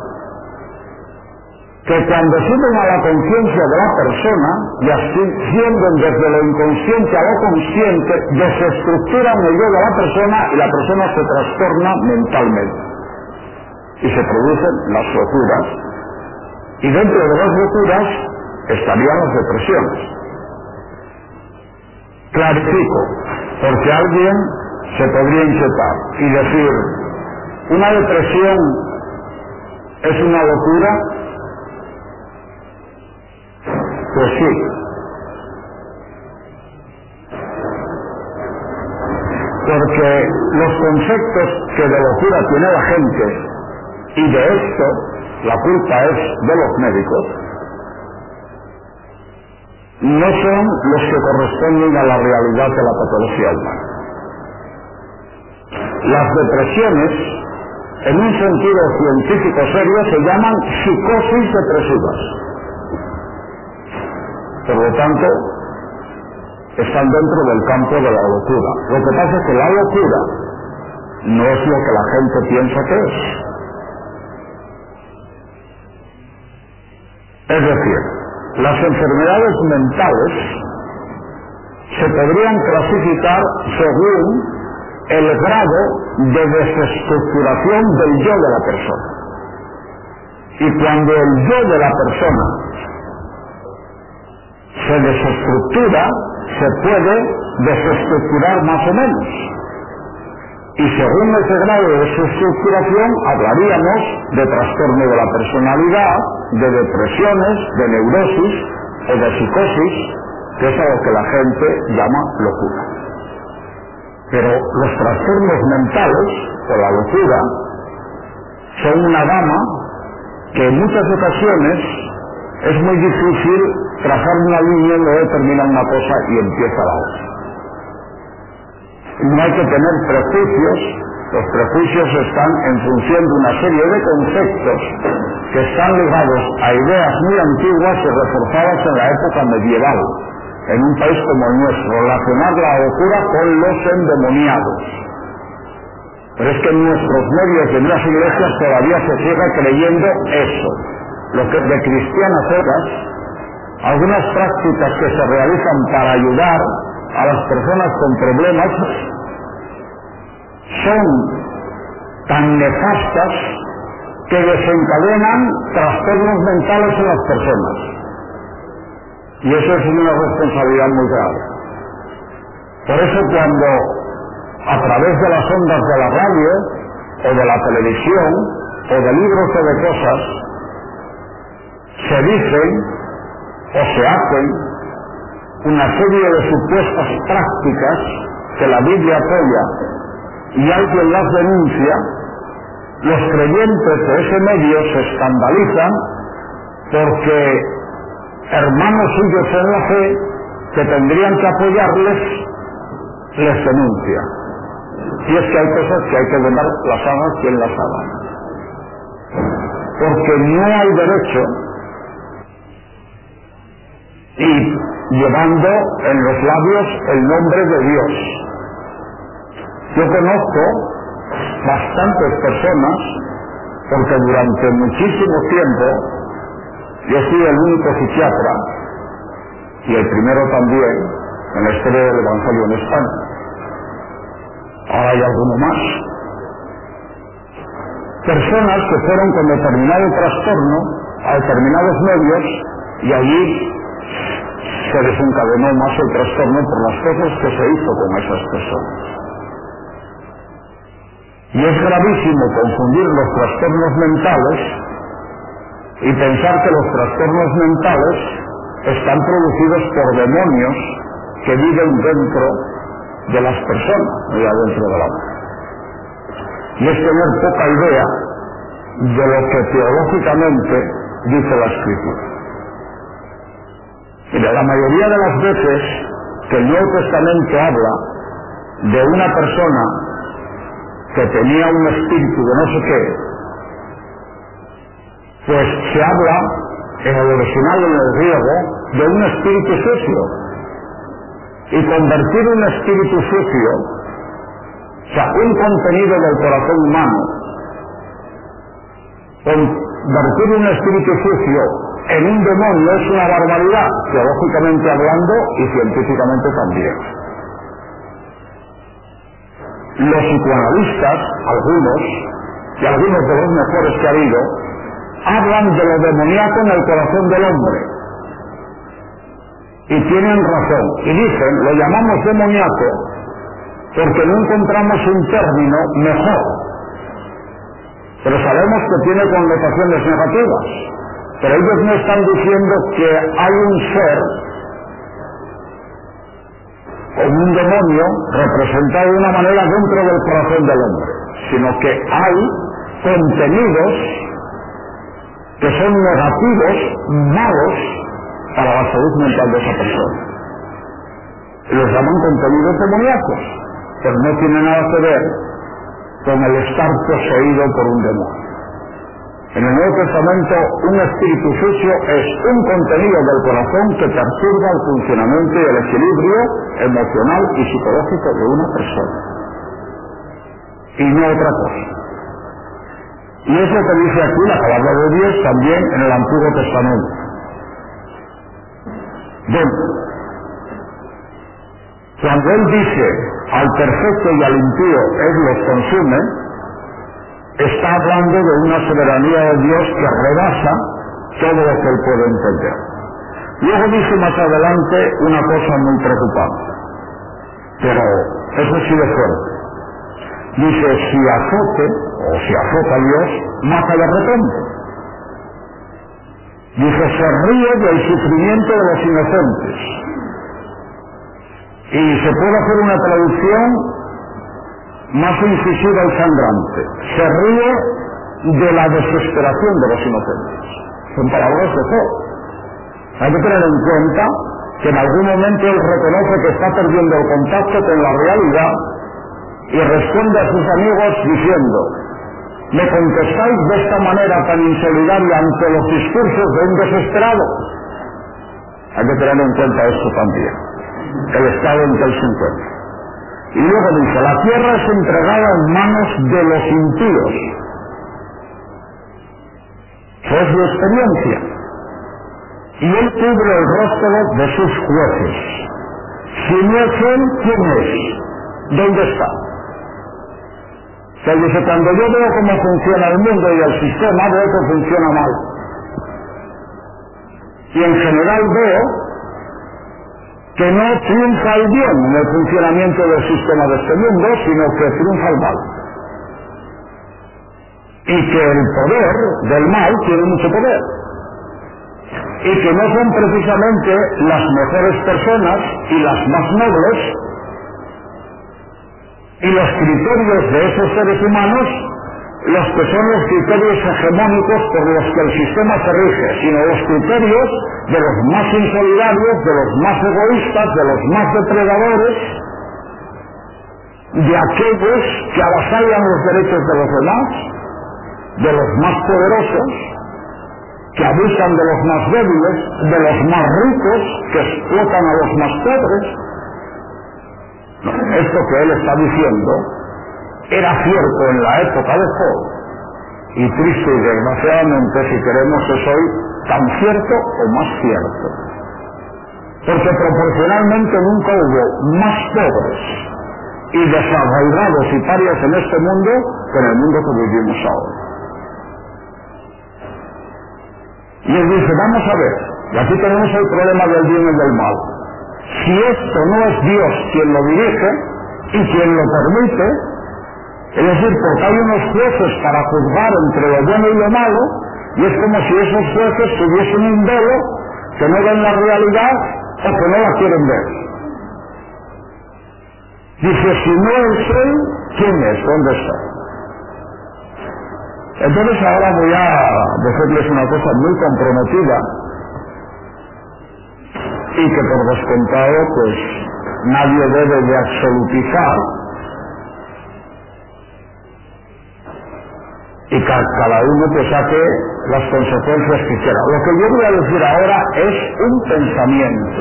que cuando suben a la conciencia de la persona y ascienden desde lo inconsciente a lo consciente, desestructuran el yo de la persona y la persona se trastorna mentalmente y se producen las locuras, y dentro de las locuras estarían las depresiones. Clarifico, porque alguien se podría inquietar y decir: ¿una depresión es una locura? Pues sí. Porque los conceptos que de locura tiene la gente, y de esto la culpa es de los médicos, no son los que corresponden a la realidad de la patología humana. Las depresiones, en un sentido científico serio, se llaman psicosis depresivas. Por lo tanto, están dentro del campo de la locura. Lo que pasa es que la locura no es lo que la gente piensa que es. Es decir, las enfermedades mentales se podrían clasificar según el grado de desestructuración del yo de la persona. Y cuando el yo de la persona se desestructura, se puede desestructurar más o menos. Y según ese grado de su estructuración, hablaríamos de trastorno de la personalidad, de depresiones, de neurosis o de psicosis, que es a lo que la gente llama locura. Pero los trastornos mentales, o la locura, son una gama que en muchas ocasiones es muy difícil trazar una línea donde termina una cosa y empieza la otra. No hay que tener prejuicios, los prejuicios están en función de una serie de conceptos que están ligados a ideas muy antiguas y reforzadas en la época medieval, en un país como el nuestro, relacionar la locura con los endemoniados. Pero es que en nuestros medios y en las iglesias todavía se sigue creyendo eso, lo que de cristianas otras, algunas prácticas que se realizan para ayudar a las personas con problemas son tan nefastas que desencadenan trastornos mentales en las personas. Y eso es una responsabilidad muy grave. Por eso cuando a través de las ondas de la radio o de la televisión o de libros o de cosas se dicen o se hacen una serie de supuestas prácticas que la Biblia apoya y alguien las denuncia, los creyentes de ese medio se escandalizan porque hermanos suyos en la fe que tendrían que apoyarles les denuncia. Y es que hay cosas que hay que demandar, las haga quien las haga, porque no hay derecho, y llevando en los labios el nombre de Dios. Yo conozco bastantes personas, porque durante muchísimo tiempo yo fui el único psiquiatra, y el primero también, en la historia del Evangelio en España. Ahora hay alguno más. Personas que fueron con determinado trastorno a determinados medios, y allí se desencadenó más el trastorno por las cosas que se hizo con esas personas. Y es gravísimo confundir los trastornos mentales y pensar que los trastornos mentales están producidos por demonios que viven dentro de las personas, no ya dentro de la mente. Y es tener poca idea de lo que teológicamente dice la Escritura. Mira, la mayoría de las veces que el Nuevo Testamento habla de una persona que tenía un espíritu de no sé qué, pues se habla en el original, en el griego, de un espíritu sucio. Y convertir un espíritu sucio, o sea, un contenido del corazón humano, convertir un espíritu sucio en un demonio es una barbaridad, teológicamente hablando y científicamente también. Los psicoanalistas, algunos, y algunos de los mejores que ha habido, hablan de lo demoníaco en el corazón del hombre. Y tienen razón. Y dicen, lo llamamos demoníaco porque no encontramos un término mejor. Pero sabemos que tiene connotaciones negativas. Pero ellos no están diciendo que hay un ser o un demonio representado de una manera dentro del corazón del hombre, sino que hay contenidos que son negativos, malos, para la salud mental de esa persona. Y los llaman contenidos demoníacos, pero no tiene nada que ver con el estar poseído por un demonio. En el Nuevo Testamento, un espíritu sucio es un contenido del corazón que perturba el funcionamiento y el equilibrio emocional y psicológico de una persona. Y no otra cosa. Y eso que dice aquí la palabra de Dios también en el Antiguo Testamento. Bueno, cuando Él dice al perfecto y al impío Él los consume, está hablando de una soberanía de Dios que rebasa todo lo que Él puede entender. Luego dice más adelante una cosa muy preocupante, pero eso sí de fuerte. Dice, si azote, o si azota a Dios, mata de repente. Dice, se ríe del sufrimiento de los inocentes. Y se puede hacer una traducción más incisiva y sangrante. Se ríe de la desesperación de los inocentes. Son palabras de fe. Hay que tener en cuenta que en algún momento él reconoce que está perdiendo el contacto con la realidad y responde a sus amigos diciendo, me contestáis de esta manera tan insolidaria ante los discursos de un desesperado. Hay que tener en cuenta esto también, el estado en que él se encuentra. Y luego dice, la tierra es entregada en manos de los impíos. Eso es su experiencia. Y él cubre el rostro de sus jueces. Si no es él, ¿quién es? ¿Dónde está? Se dice, cuando yo veo cómo funciona el mundo y el sistema, veo que funciona mal. Y en general veo que no triunfa el bien en el funcionamiento del sistema de este mundo, sino que triunfa el mal. Y que el poder del mal tiene mucho poder. Y que no son precisamente las mejores personas y las más nobles, y los criterios de esos seres humanos los que son los criterios hegemónicos por los que el sistema se rige, sino los criterios de los más insolidarios, de los más egoístas, de los más depredadores, de aquellos que avasallan los derechos de los demás, de los más poderosos, que abusan de los más débiles, de los más ricos, que explotan a los más pobres. No, esto que él está diciendo era cierto en la época de Job, y triste y desgraciadamente, si queremos, es hoy tan cierto o más cierto. Porque proporcionalmente nunca hubo más pobres y desarraigados y parias en este mundo que en el mundo que vivimos ahora. Y él dice, vamos a ver, y aquí tenemos el problema del bien y del mal. Si esto no es Dios quien lo dirige y quien lo permite, es decir, porque hay unos jueces para juzgar entre lo bueno y lo malo, y es como si esos jueces tuviesen un velo que no ven la realidad o que no la quieren ver. Dice, si no es él, ¿quién es? ¿Dónde está? Entonces ahora voy a decirles una cosa muy comprometida y que por descontado pues nadie debe de absolutizar y que cada uno pues saque las consecuencias que quiera. Lo que yo voy a decir ahora es un pensamiento,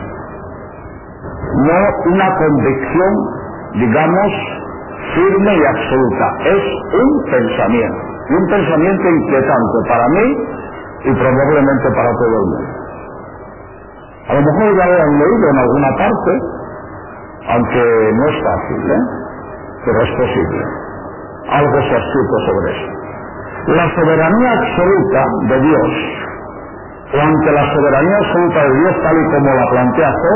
no una convicción, digamos, firme y absoluta. Es un pensamiento, y un pensamiento inquietante para mí y probablemente para todo el mundo. A lo mejor ya lo han leído en alguna parte, aunque no es fácil, ¿eh? Pero es posible. Algo se ha escrito sobre eso. La soberanía absoluta de Dios, o ante la soberanía absoluta de Dios tal y como la plantea Job,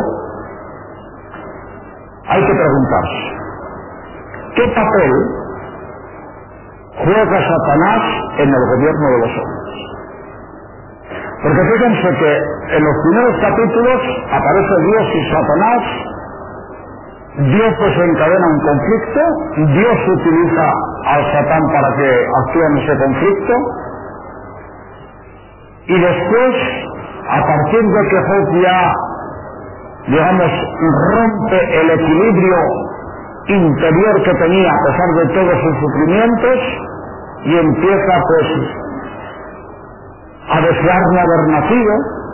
hay que preguntarse, ¿qué papel juega Satanás en el gobierno de los hombres? Porque fíjense que en los primeros capítulos aparece Dios y Satanás. Dios desencadena un conflicto, Dios utiliza al Satán para que actúe en ese conflicto, y después, a partir de que Job ya, digamos, rompe el equilibrio interior que tenía a pesar de todos sus sufrimientos, y empieza pues a desear no haber nacido,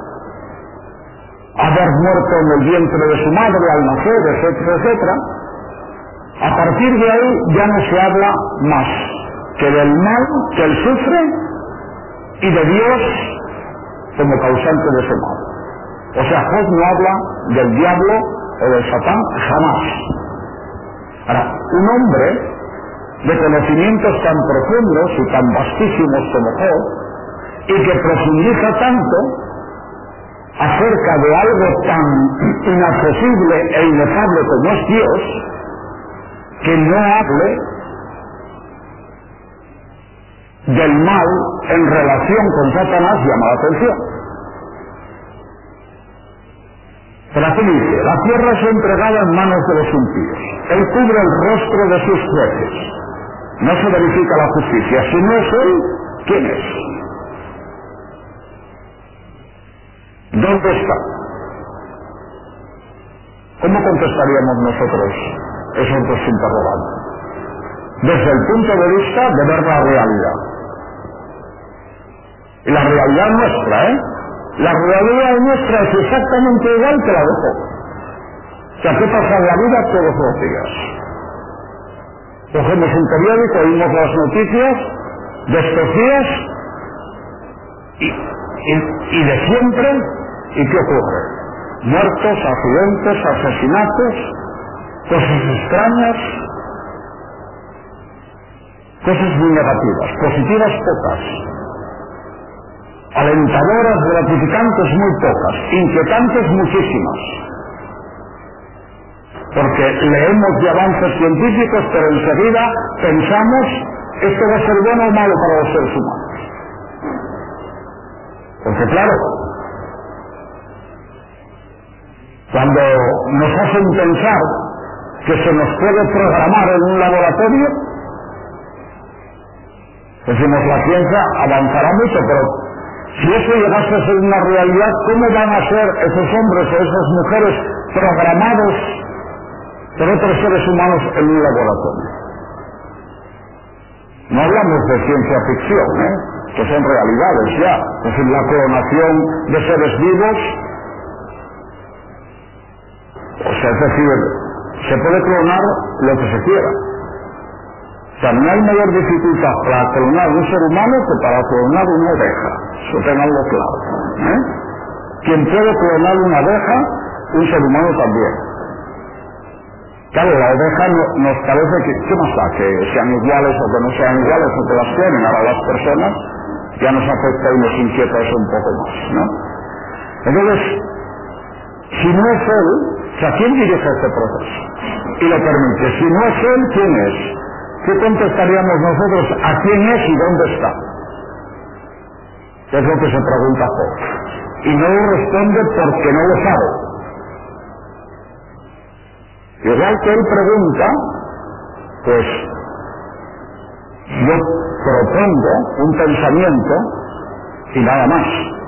haber muerto en el vientre de su madre al nacer, etcétera, etcétera. A partir de ahí ya no se habla más que del mal que él sufre y de Dios como causante de ese mal. O sea, Job no habla del diablo o del Satán jamás. Ahora, un hombre de conocimientos tan profundos y tan vastísimos como Job, y que profundiza tanto acerca de algo tan inaccesible e inefable como es Dios, que no hable del mal en relación con Satanás llama la atención. Pero aquí dice, la tierra es entregada en manos de los impíos. Él cubre el rostro de sus jueces. No se verifica la justicia. Si no es él, ¿quién es? ¿Dónde está? ¿Cómo contestaríamos nosotros esos dos interrogantes? Desde el punto de vista de ver la realidad. Y la realidad nuestra, ¿eh? La realidad nuestra es exactamente igual que la de Job. O sea, ¿qué pasa en la vida todos los días? Cogemos un periódico, oímos las noticias de estos días y, y, y de siempre, ¿y qué ocurre? Muertos, accidentes, asesinatos, cosas extrañas, cosas muy negativas, positivas pocas, alentadoras, gratificantes muy pocas, inquietantes muchísimas. Porque leemos de avances científicos, pero enseguida pensamos, esto va a ser bueno o malo para los seres humanos. Porque claro, cuando nos hacen pensar que se nos puede programar en un laboratorio, decimos, la ciencia avanzará mucho, pero si eso llegase a ser una realidad, ¿cómo van a ser esos hombres o esas mujeres programados por otros seres humanos en un laboratorio? No hablamos de ciencia ficción, ¿eh? Que son realidades ya. Es decir, la clonación de seres vivos. O sea, es decir, se puede clonar lo que se quiera. O sea, no hay mayor dificultad para clonar un ser humano que para clonar una oveja. Eso tenganlo claro, ¿eh? Quien puede clonar una oveja, un ser humano también. Claro, la oveja no, nos parece que, ¿qué más da? Que sean iguales o que no sean iguales o que las clonen. Ahora las personas ya nos afecta y nos inquieta eso un poco más, ¿no? Entonces, si no es él, o sea, ¿quién dirige este proceso? Y lo permite. Si no es él, ¿quién es? ¿Qué contestaríamos nosotros? ¿A quién es y dónde está? Es lo que se pregunta Job. Y no lo responde porque no lo sabe. Igual que él pregunta, pues yo propongo un pensamiento y nada más.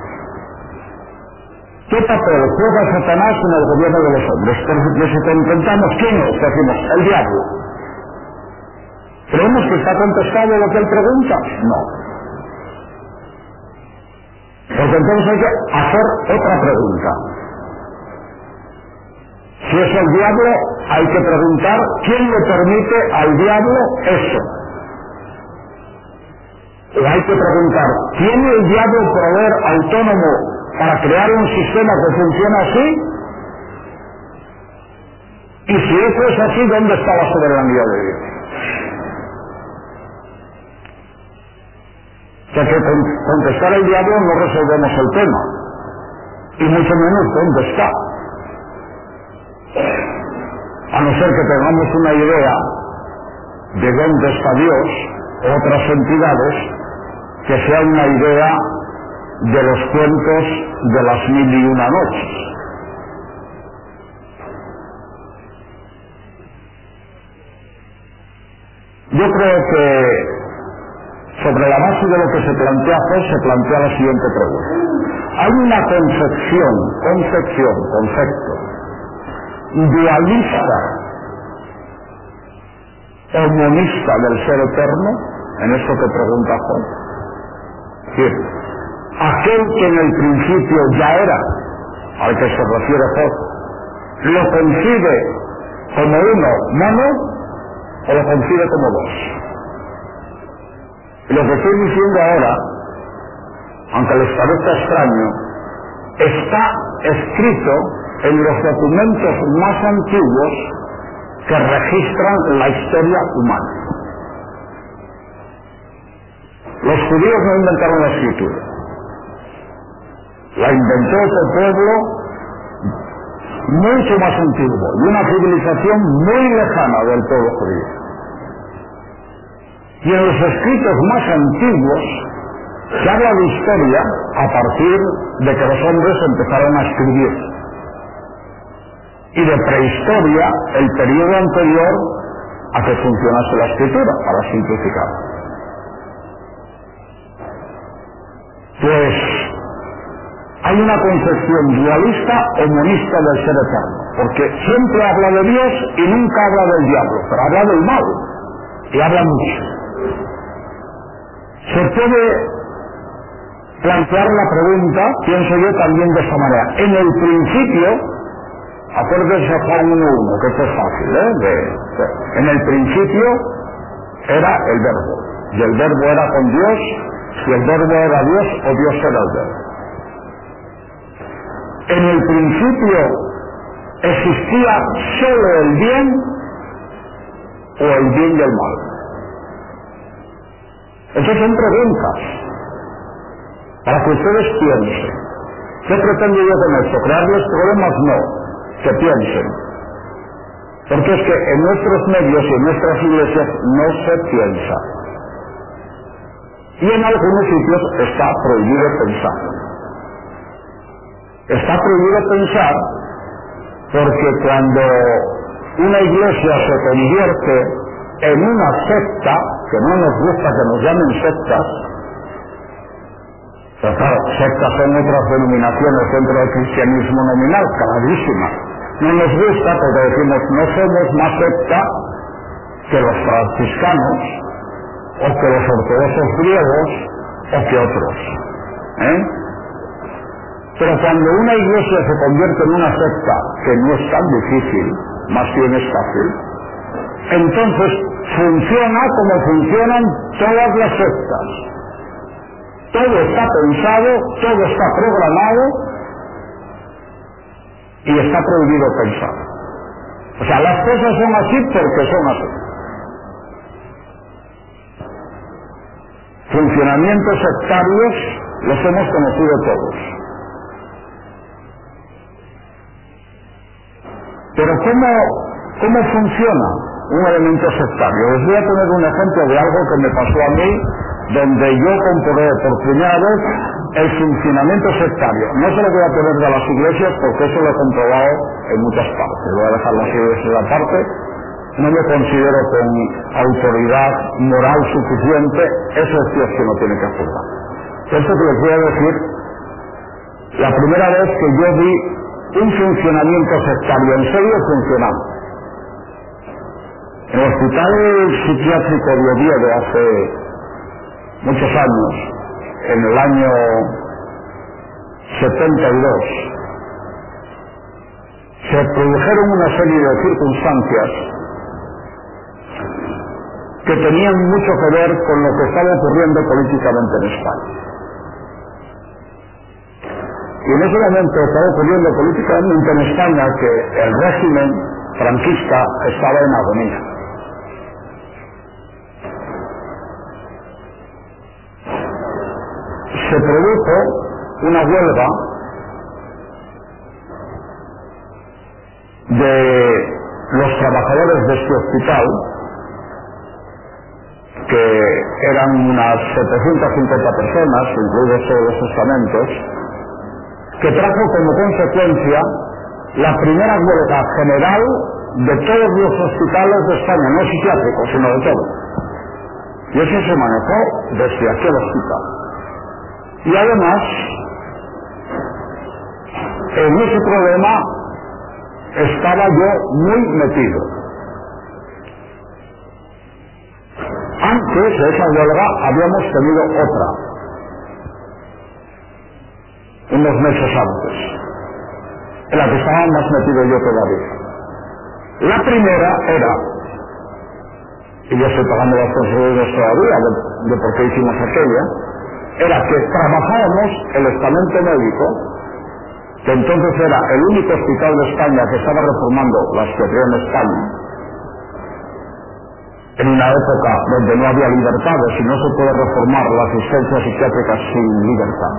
¿Qué papel juega Satanás en el gobierno de los hombres? Porque si contentamos, ¿quién es? Decimos, el diablo. ¿Creemos que está contestado lo que él pregunta? No. Porque entonces hay que hacer otra pregunta. Si es el diablo, hay que preguntar quién le permite al diablo eso. O hay que preguntar, ¿tiene el diablo poder autónomo para crear un sistema que funciona así? Y si eso es así, ¿dónde está la soberanía de Dios? O sea que con contestar al diablo no resolvemos el tema. Y mucho menos dónde está. A no ser que tengamos una idea de dónde está Dios o otras entidades, que sea una idea de los cuentos de las mil y una noches. Yo creo que sobre la base de lo que se plantea Job se plantea la siguiente pregunta. Hay una concepción, concepción, concepto dualista o monista del ser eterno en esto que pregunta Job. Sí. Aquel que en el principio ya era, al que se refiere Job, lo concibe como uno mono o lo concibe como dos. Y lo que estoy diciendo ahora, aunque les parezca extraño, está escrito en los documentos más antiguos que registran la historia humana. Los judíos no inventaron la escritura. La inventó otro pueblo mucho más antiguo y una civilización muy lejana del pueblo judío. Y en los escritos más antiguos se habla de historia a partir de que los hombres empezaron a escribir. Y de prehistoria, el periodo anterior a que funcionase la escritura, para simplificar. Pues hay una concepción dualista o monista del ser eterno, porque siempre habla de Dios y nunca habla del diablo, pero habla del mal, y habla mucho. Se puede plantear la pregunta, pienso yo también de esta manera. En el principio, acuérdense Juan uno uno, que esto es fácil, ¿eh? De, de, en el principio era el verbo, y el verbo era con Dios, y el verbo era Dios, o Dios era el verbo. En el principio existía solo el bien o el bien y el mal. Esas son preguntas para que ustedes piensen. ¿Qué pretendo yo con esto? ¿Crearles problemas? No, que piensen. Porque es que en nuestros medios y en nuestras iglesias no se piensa. Y en algunos sitios está prohibido pensar. Está prohibido pensar porque cuando una iglesia se convierte en una secta, que no nos gusta que nos llamen sectas, pero claro, sectas son otras denominaciones dentro del cristianismo nominal, clarísimas. No nos gusta porque decimos no somos más secta que los franciscanos, o que los ortodoxos griegos, o que otros. ¿Eh? Pero cuando una iglesia se convierte en una secta, que no es tan difícil, más bien es fácil, entonces funciona como funcionan todas las sectas. Todo está pensado, todo está programado y está prohibido pensar. O sea, las cosas son así porque son así. Funcionamientos sectarios los hemos conocido todos. Pero ¿cómo, cómo funciona un elemento sectario? Les voy a poner un ejemplo de algo que me pasó a mí, donde yo comprobé por primera vez el funcionamiento sectario. No se lo voy a poner de las iglesias porque eso lo he comprobado en muchas partes. Voy a dejar las iglesias aparte. No me considero con autoridad moral suficiente. Eso es Dios que no tiene que juzgar. Esto que les voy a decir, la primera vez que yo vi un funcionamiento sectario en serio funcionando. En el hospital psiquiátrico de Oviedo hace muchos años, en el año setenta y dos, se produjeron una serie de circunstancias que tenían mucho que ver con lo que estaba ocurriendo políticamente en España. Y en ese momento estaba ocurriendo políticamente en España que el régimen franquista estaba en agonía. Se produjo una huelga de los trabajadores de este hospital, que eran unas setecientas cincuenta personas, incluidos todos los estamentos, que trajo como consecuencia la primera huelga general de todos los hospitales de España, no psiquiátricos, sino de todos. Y eso se manejó desde aquel hospital. Y además, en ese problema estaba yo muy metido. Antes de esa huelga habíamos tenido otra, unos meses antes, en la que estaba más metido yo todavía. La primera era, y yo estoy pagando las consecuencias todavía de, de por qué hicimos aquella, era que trabajábamos el estamento médico, que entonces era el único hospital de España que estaba reformando la psiquiatría en España, en una época donde no había libertades y no se puede reformar la asistencia psiquiátrica sin libertad.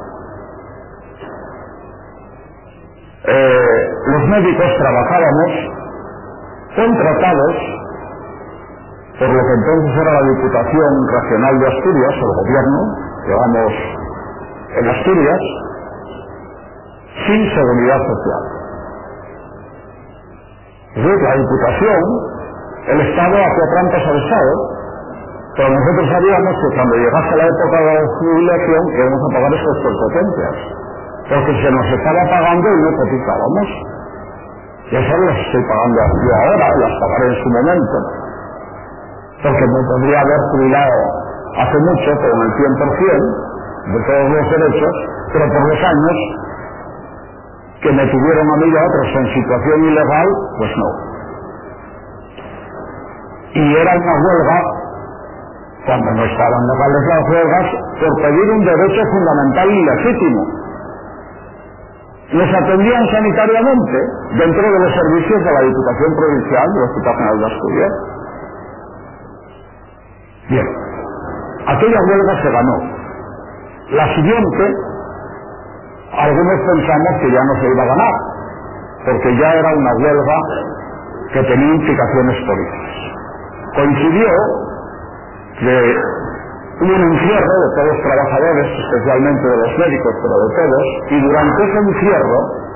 Eh, los médicos trabajábamos contratados por lo que entonces era la Diputación Regional de Asturias, el gobierno, digamos, en Asturias, sin seguridad social. Es decir, la Diputación, el Estado hacía trampas al Estado, pero nosotros sabíamos que cuando llegase la época de la jubilación íbamos a pagar esas competencias, porque se nos estaba pagando y no cotizábamos. Y esas las estoy pagando yo ahora, las pagaré en su momento, porque me podría haber jubilado hace mucho con el cien por cien de todos los derechos, pero por los años que me tuvieron a mí y a otros en situación ilegal, pues no. Y era una huelga, cuando no estaban legales las huelgas, por pedir un derecho fundamental y legítimo. Nos atendían sanitariamente dentro de los servicios de la Diputación Provincial del Hospital General de Asturias. Bien, aquella huelga se ganó. La siguiente, algunos pensamos que ya no se iba a ganar, porque ya era una huelga que tenía implicaciones políticas. Coincidió que hubo un encierro de todos los trabajadores, especialmente de los médicos, pero de todos, y durante ese encierro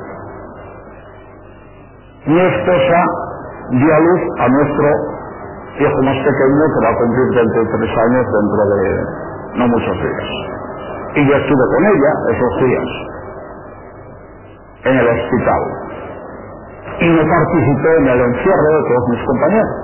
mi esposa dio a luz a nuestro hijo más pequeño, que va a cumplir veintitrés años dentro de no muchos días. Y yo estuve con ella esos días en el hospital y no participé en el encierro de todos mis compañeros.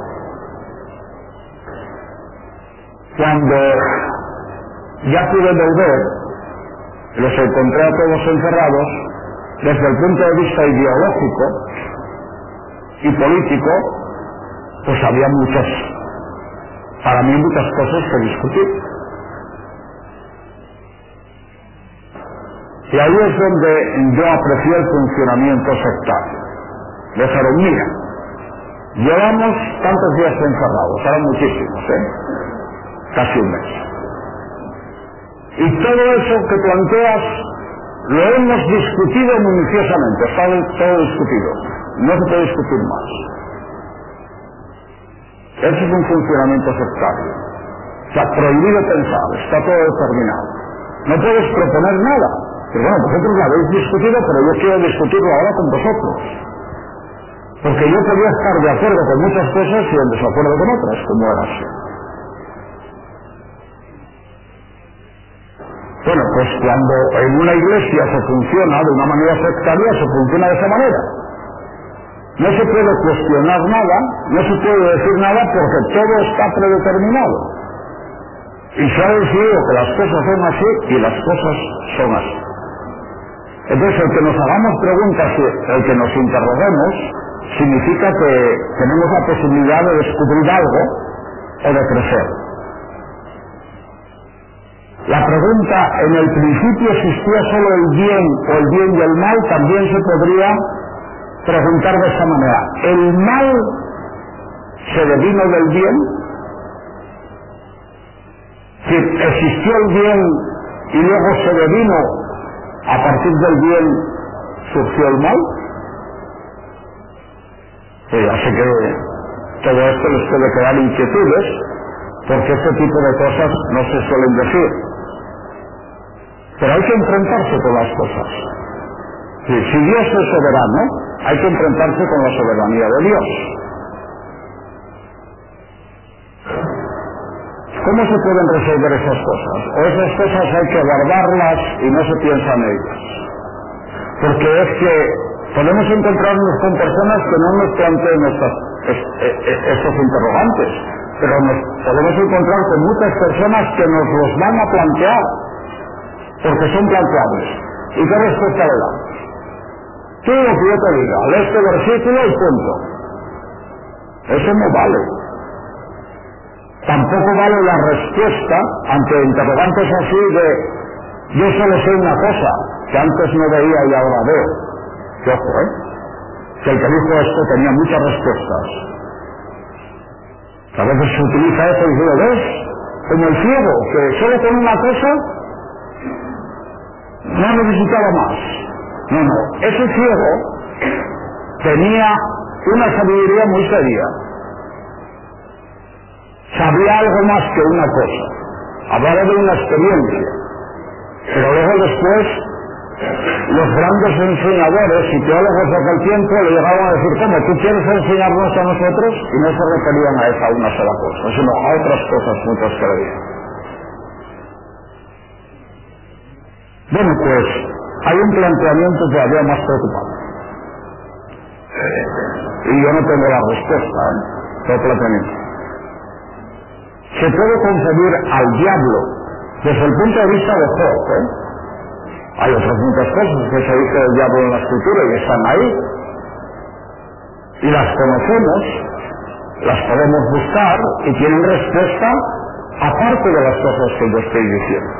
Cuando ya pude volver, los encontré a todos encerrados. Desde el punto de vista ideológico y político, pues había muchas, para mí muchas cosas que discutir. Y ahí es donde yo aprecié el funcionamiento sectario. Dijeron, mira, llevamos tantos días encerrados, ahora muchísimos, ¿eh? Casi un mes. Y todo eso que planteas lo hemos discutido minuciosamente, está todo discutido, no se puede discutir más. Ese es un funcionamiento sectario. O sea, prohibido pensar, está todo determinado. No puedes proponer nada. Pero bueno, vosotros lo habéis discutido, pero yo quiero discutirlo ahora con vosotros. Porque yo podía estar de acuerdo con muchas cosas y en desacuerdo con otras, como era así. Bueno, pues cuando en una iglesia se funciona de una manera sectaria, se funciona de esa manera. No se puede cuestionar nada, no se puede decir nada porque todo está predeterminado. Y se ha decidido que las cosas son así y las cosas son así. Entonces, el que nos hagamos preguntas y el que nos interroguemos, significa que tenemos la posibilidad de descubrir algo o de crecer. La pregunta, ¿en el principio existía solo el bien o el bien y el mal? También se podría preguntar de esta manera. ¿El mal se devino del bien? Si existió el bien y luego se devino, a partir del bien surgió el mal. Pues ya sé que todo esto les puede crear inquietudes, porque este tipo de cosas no se suelen decir. Pero hay que enfrentarse con las cosas. Si, si Dios es soberano, hay que enfrentarse con la soberanía de Dios. ¿Cómo se pueden resolver esas cosas? O esas cosas hay que guardarlas y no se piensa en ellas. Porque es que podemos encontrarnos con personas que no nos planteen estas, estos interrogantes, pero nos podemos encontrar con muchas personas que nos los van a plantear, porque son planteables. ¿Y qué respuesta le damos? Tú lo que yo te diga, lee este versículo y punto. Eso no vale. Tampoco vale la respuesta ante interrogantes así de yo solo sé una cosa, que antes no veía y ahora veo. Que ojo, ¿eh? Que el que dijo esto tenía muchas respuestas. A veces se utiliza eso y dice, ¿ves? Como el ciego, que solo con una cosa no necesitaba más. No, no, ese ciego tenía una sabiduría muy seria. sabía algo más que una cosa, hablaba de una experiencia, pero luego después los grandes enseñadores y teólogos de aquel tiempo le llegaban a decir: ¿cómo? ¿Tú quieres enseñarnos a nosotros? Y no se referían a esa una sola cosa, sino a otras cosas muchas que había. Bueno, pues hay un planteamiento todavía más preocupante. Y yo no tengo la respuesta, ¿eh? Todo planteamiento. Se puede concebir al diablo desde el punto de vista de Job, ¿eh? Hay otras muchas cosas que se dice del diablo en la escritura y están ahí. Y las conocemos, las podemos buscar y tienen respuesta aparte de las cosas que yo estoy diciendo.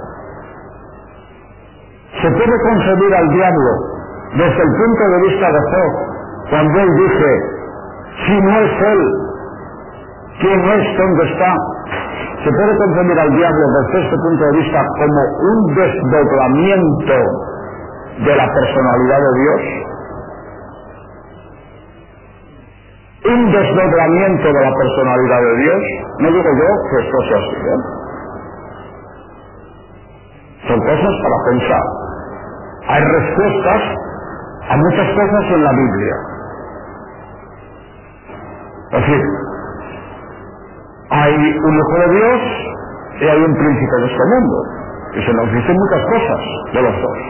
Se puede concebir al diablo desde el punto de vista de Job, cuando él dice: si no es él, ¿quién es? ¿Dónde está? Se puede concebir al diablo desde este punto de vista como un desdoblamiento de la personalidad de Dios, un desdoblamiento de la personalidad de Dios. No digo yo que esto sea así, ¿eh? Son cosas para pensar. Hay respuestas a muchas cosas en la Biblia. Es decir, hay un hijo de Dios y hay un príncipe de este mundo, y se nos dicen muchas cosas de los dos.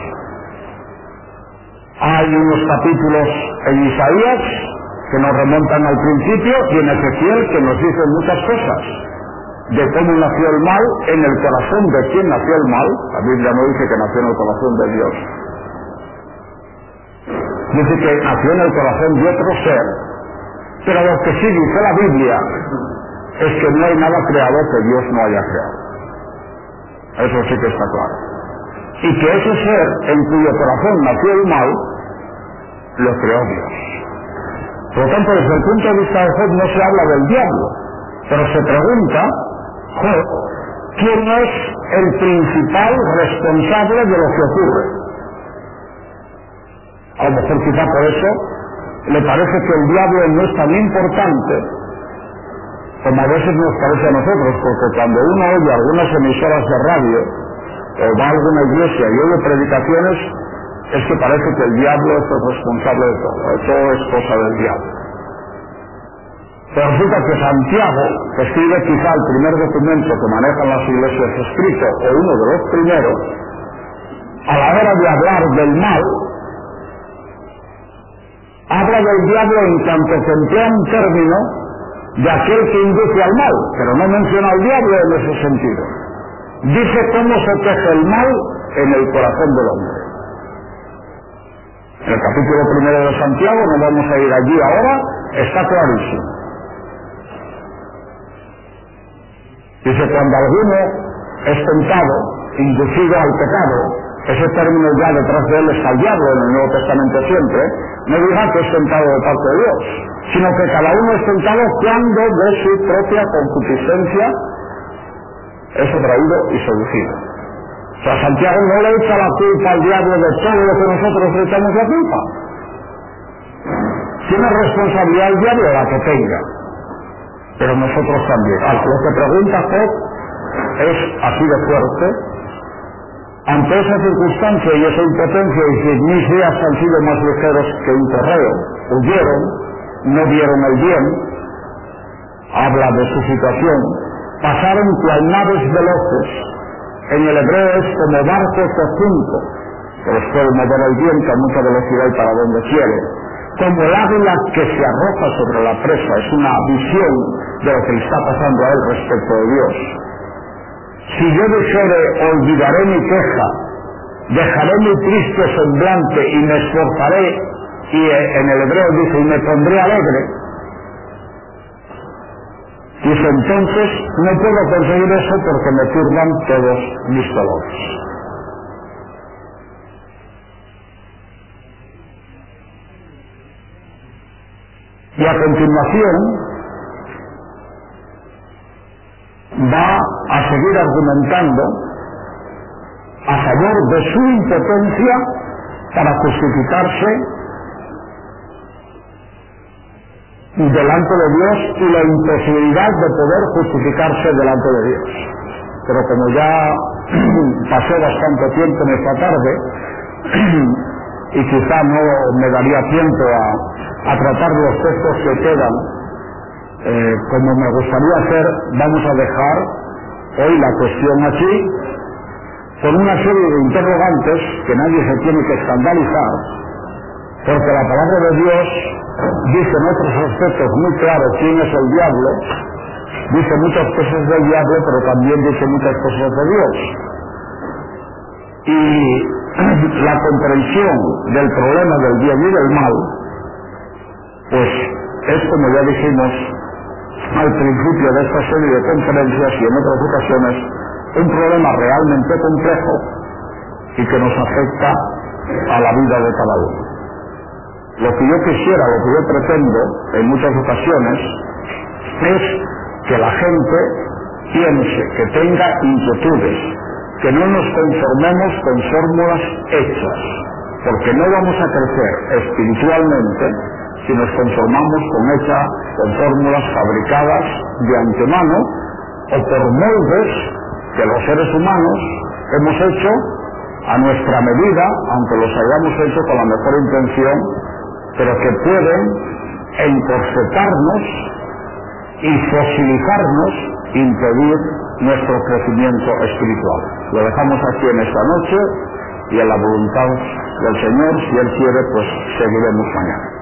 Hay unos capítulos en Isaías que nos remontan al principio, y en Ezequiel que nos dicen muchas cosas de cómo nació el mal en el corazón de quien nació el mal. La Biblia no dice que nació en el corazón de Dios, dice que nació en el corazón de otro ser. Pero lo que sí dice la Biblia es que no hay nada creado que Dios no haya creado. Eso sí que está claro. Y que ese ser en cuyo corazón nació el mal, lo creó Dios. Por lo tanto, desde el punto de vista de Job no se habla del diablo, pero se pregunta, Job, ¿quién es el principal responsable de lo que ocurre? A lo mejor quizá por eso le parece que el diablo no es tan importante como a veces nos parece a nosotros, porque cuando uno oye algunas emisoras de radio o va a alguna iglesia y oye predicaciones, es que parece que el diablo es el responsable de todo, todo es cosa del diablo. Pero resulta que Santiago, que escribe quizá el primer documento que manejan las iglesias escrito, o uno de los primeros, a la hora de hablar del mal, habla del diablo en tanto que emplea un término de aquel que induce al mal, pero no menciona al diablo en ese sentido. Dice cómo se teje el mal en el corazón del hombre. En el capítulo primero de Santiago, no vamos a ir allí ahora, está clarísimo. Dice: cuando alguno es tentado, inducido al pecado, ese término ya detrás de él está el diablo en el Nuevo Testamento siempre, no diga que es tentado de parte de Dios, sino que cada uno es tentado cuando de su propia concupiscencia es atraído y seducido. O sea, Santiago no le echa la culpa al diablo de todo lo que nosotros le echamos la culpa. Tiene responsabilidad el diablo, la que tenga, pero nosotros también. Ah, lo que pregunta Job es así de fuerte. Ante esa circunstancia y esa impotencia, y si mis días han sido más ligeros que un correo, huyeron, no vieron el bien, habla de su situación, pasaron cual naves veloces, en el hebreo es como barcos de cinco, que los puede mover el viento a mucha velocidad y para donde quiere, como el águila que se arroja sobre la presa. Es una visión de lo que le está pasando a él respecto de Dios. Si yo dijere, olvidaré mi queja, dejaré mi triste semblante y me esforzaré, y en el hebreo dice, y me pondré alegre, dice, entonces no puedo conseguir eso porque me turban todos mis dolores. Y a continuación va a seguir argumentando a favor de su impotencia para justificarse delante de Dios y la imposibilidad de poder justificarse delante de Dios. Pero como ya pasó bastante tiempo en esta tarde y quizá no me daría tiempo a, a tratar los textos que quedan, eh, como me gustaría hacer, vamos a dejar hoy la cuestión aquí con una serie de interrogantes que nadie se tiene que escandalizar, porque la palabra de Dios dice en otros aspectos muy claros quién es el diablo, dice muchas cosas del diablo, pero también dice muchas cosas de Dios. Y la comprensión del problema del bien y del mal, pues es, como ya dijimos al principio de esta serie de conferencias y en otras ocasiones, un problema realmente complejo y que nos afecta a la vida de cada uno. Lo que yo quisiera, lo que yo pretendo en muchas ocasiones es que la gente piense, que tenga inquietudes, que no nos conformemos con fórmulas hechas, porque no vamos a crecer espiritualmente si nos conformamos con hechas, con fórmulas fabricadas de antemano o por moldes que los seres humanos hemos hecho a nuestra medida, aunque los hayamos hecho con la mejor intención, pero que pueden encorsetarnos y fosilizarnos, impedir nuestro crecimiento espiritual. Lo dejamos aquí en esta noche y a la voluntad del Señor, si Él quiere, pues seguiremos mañana.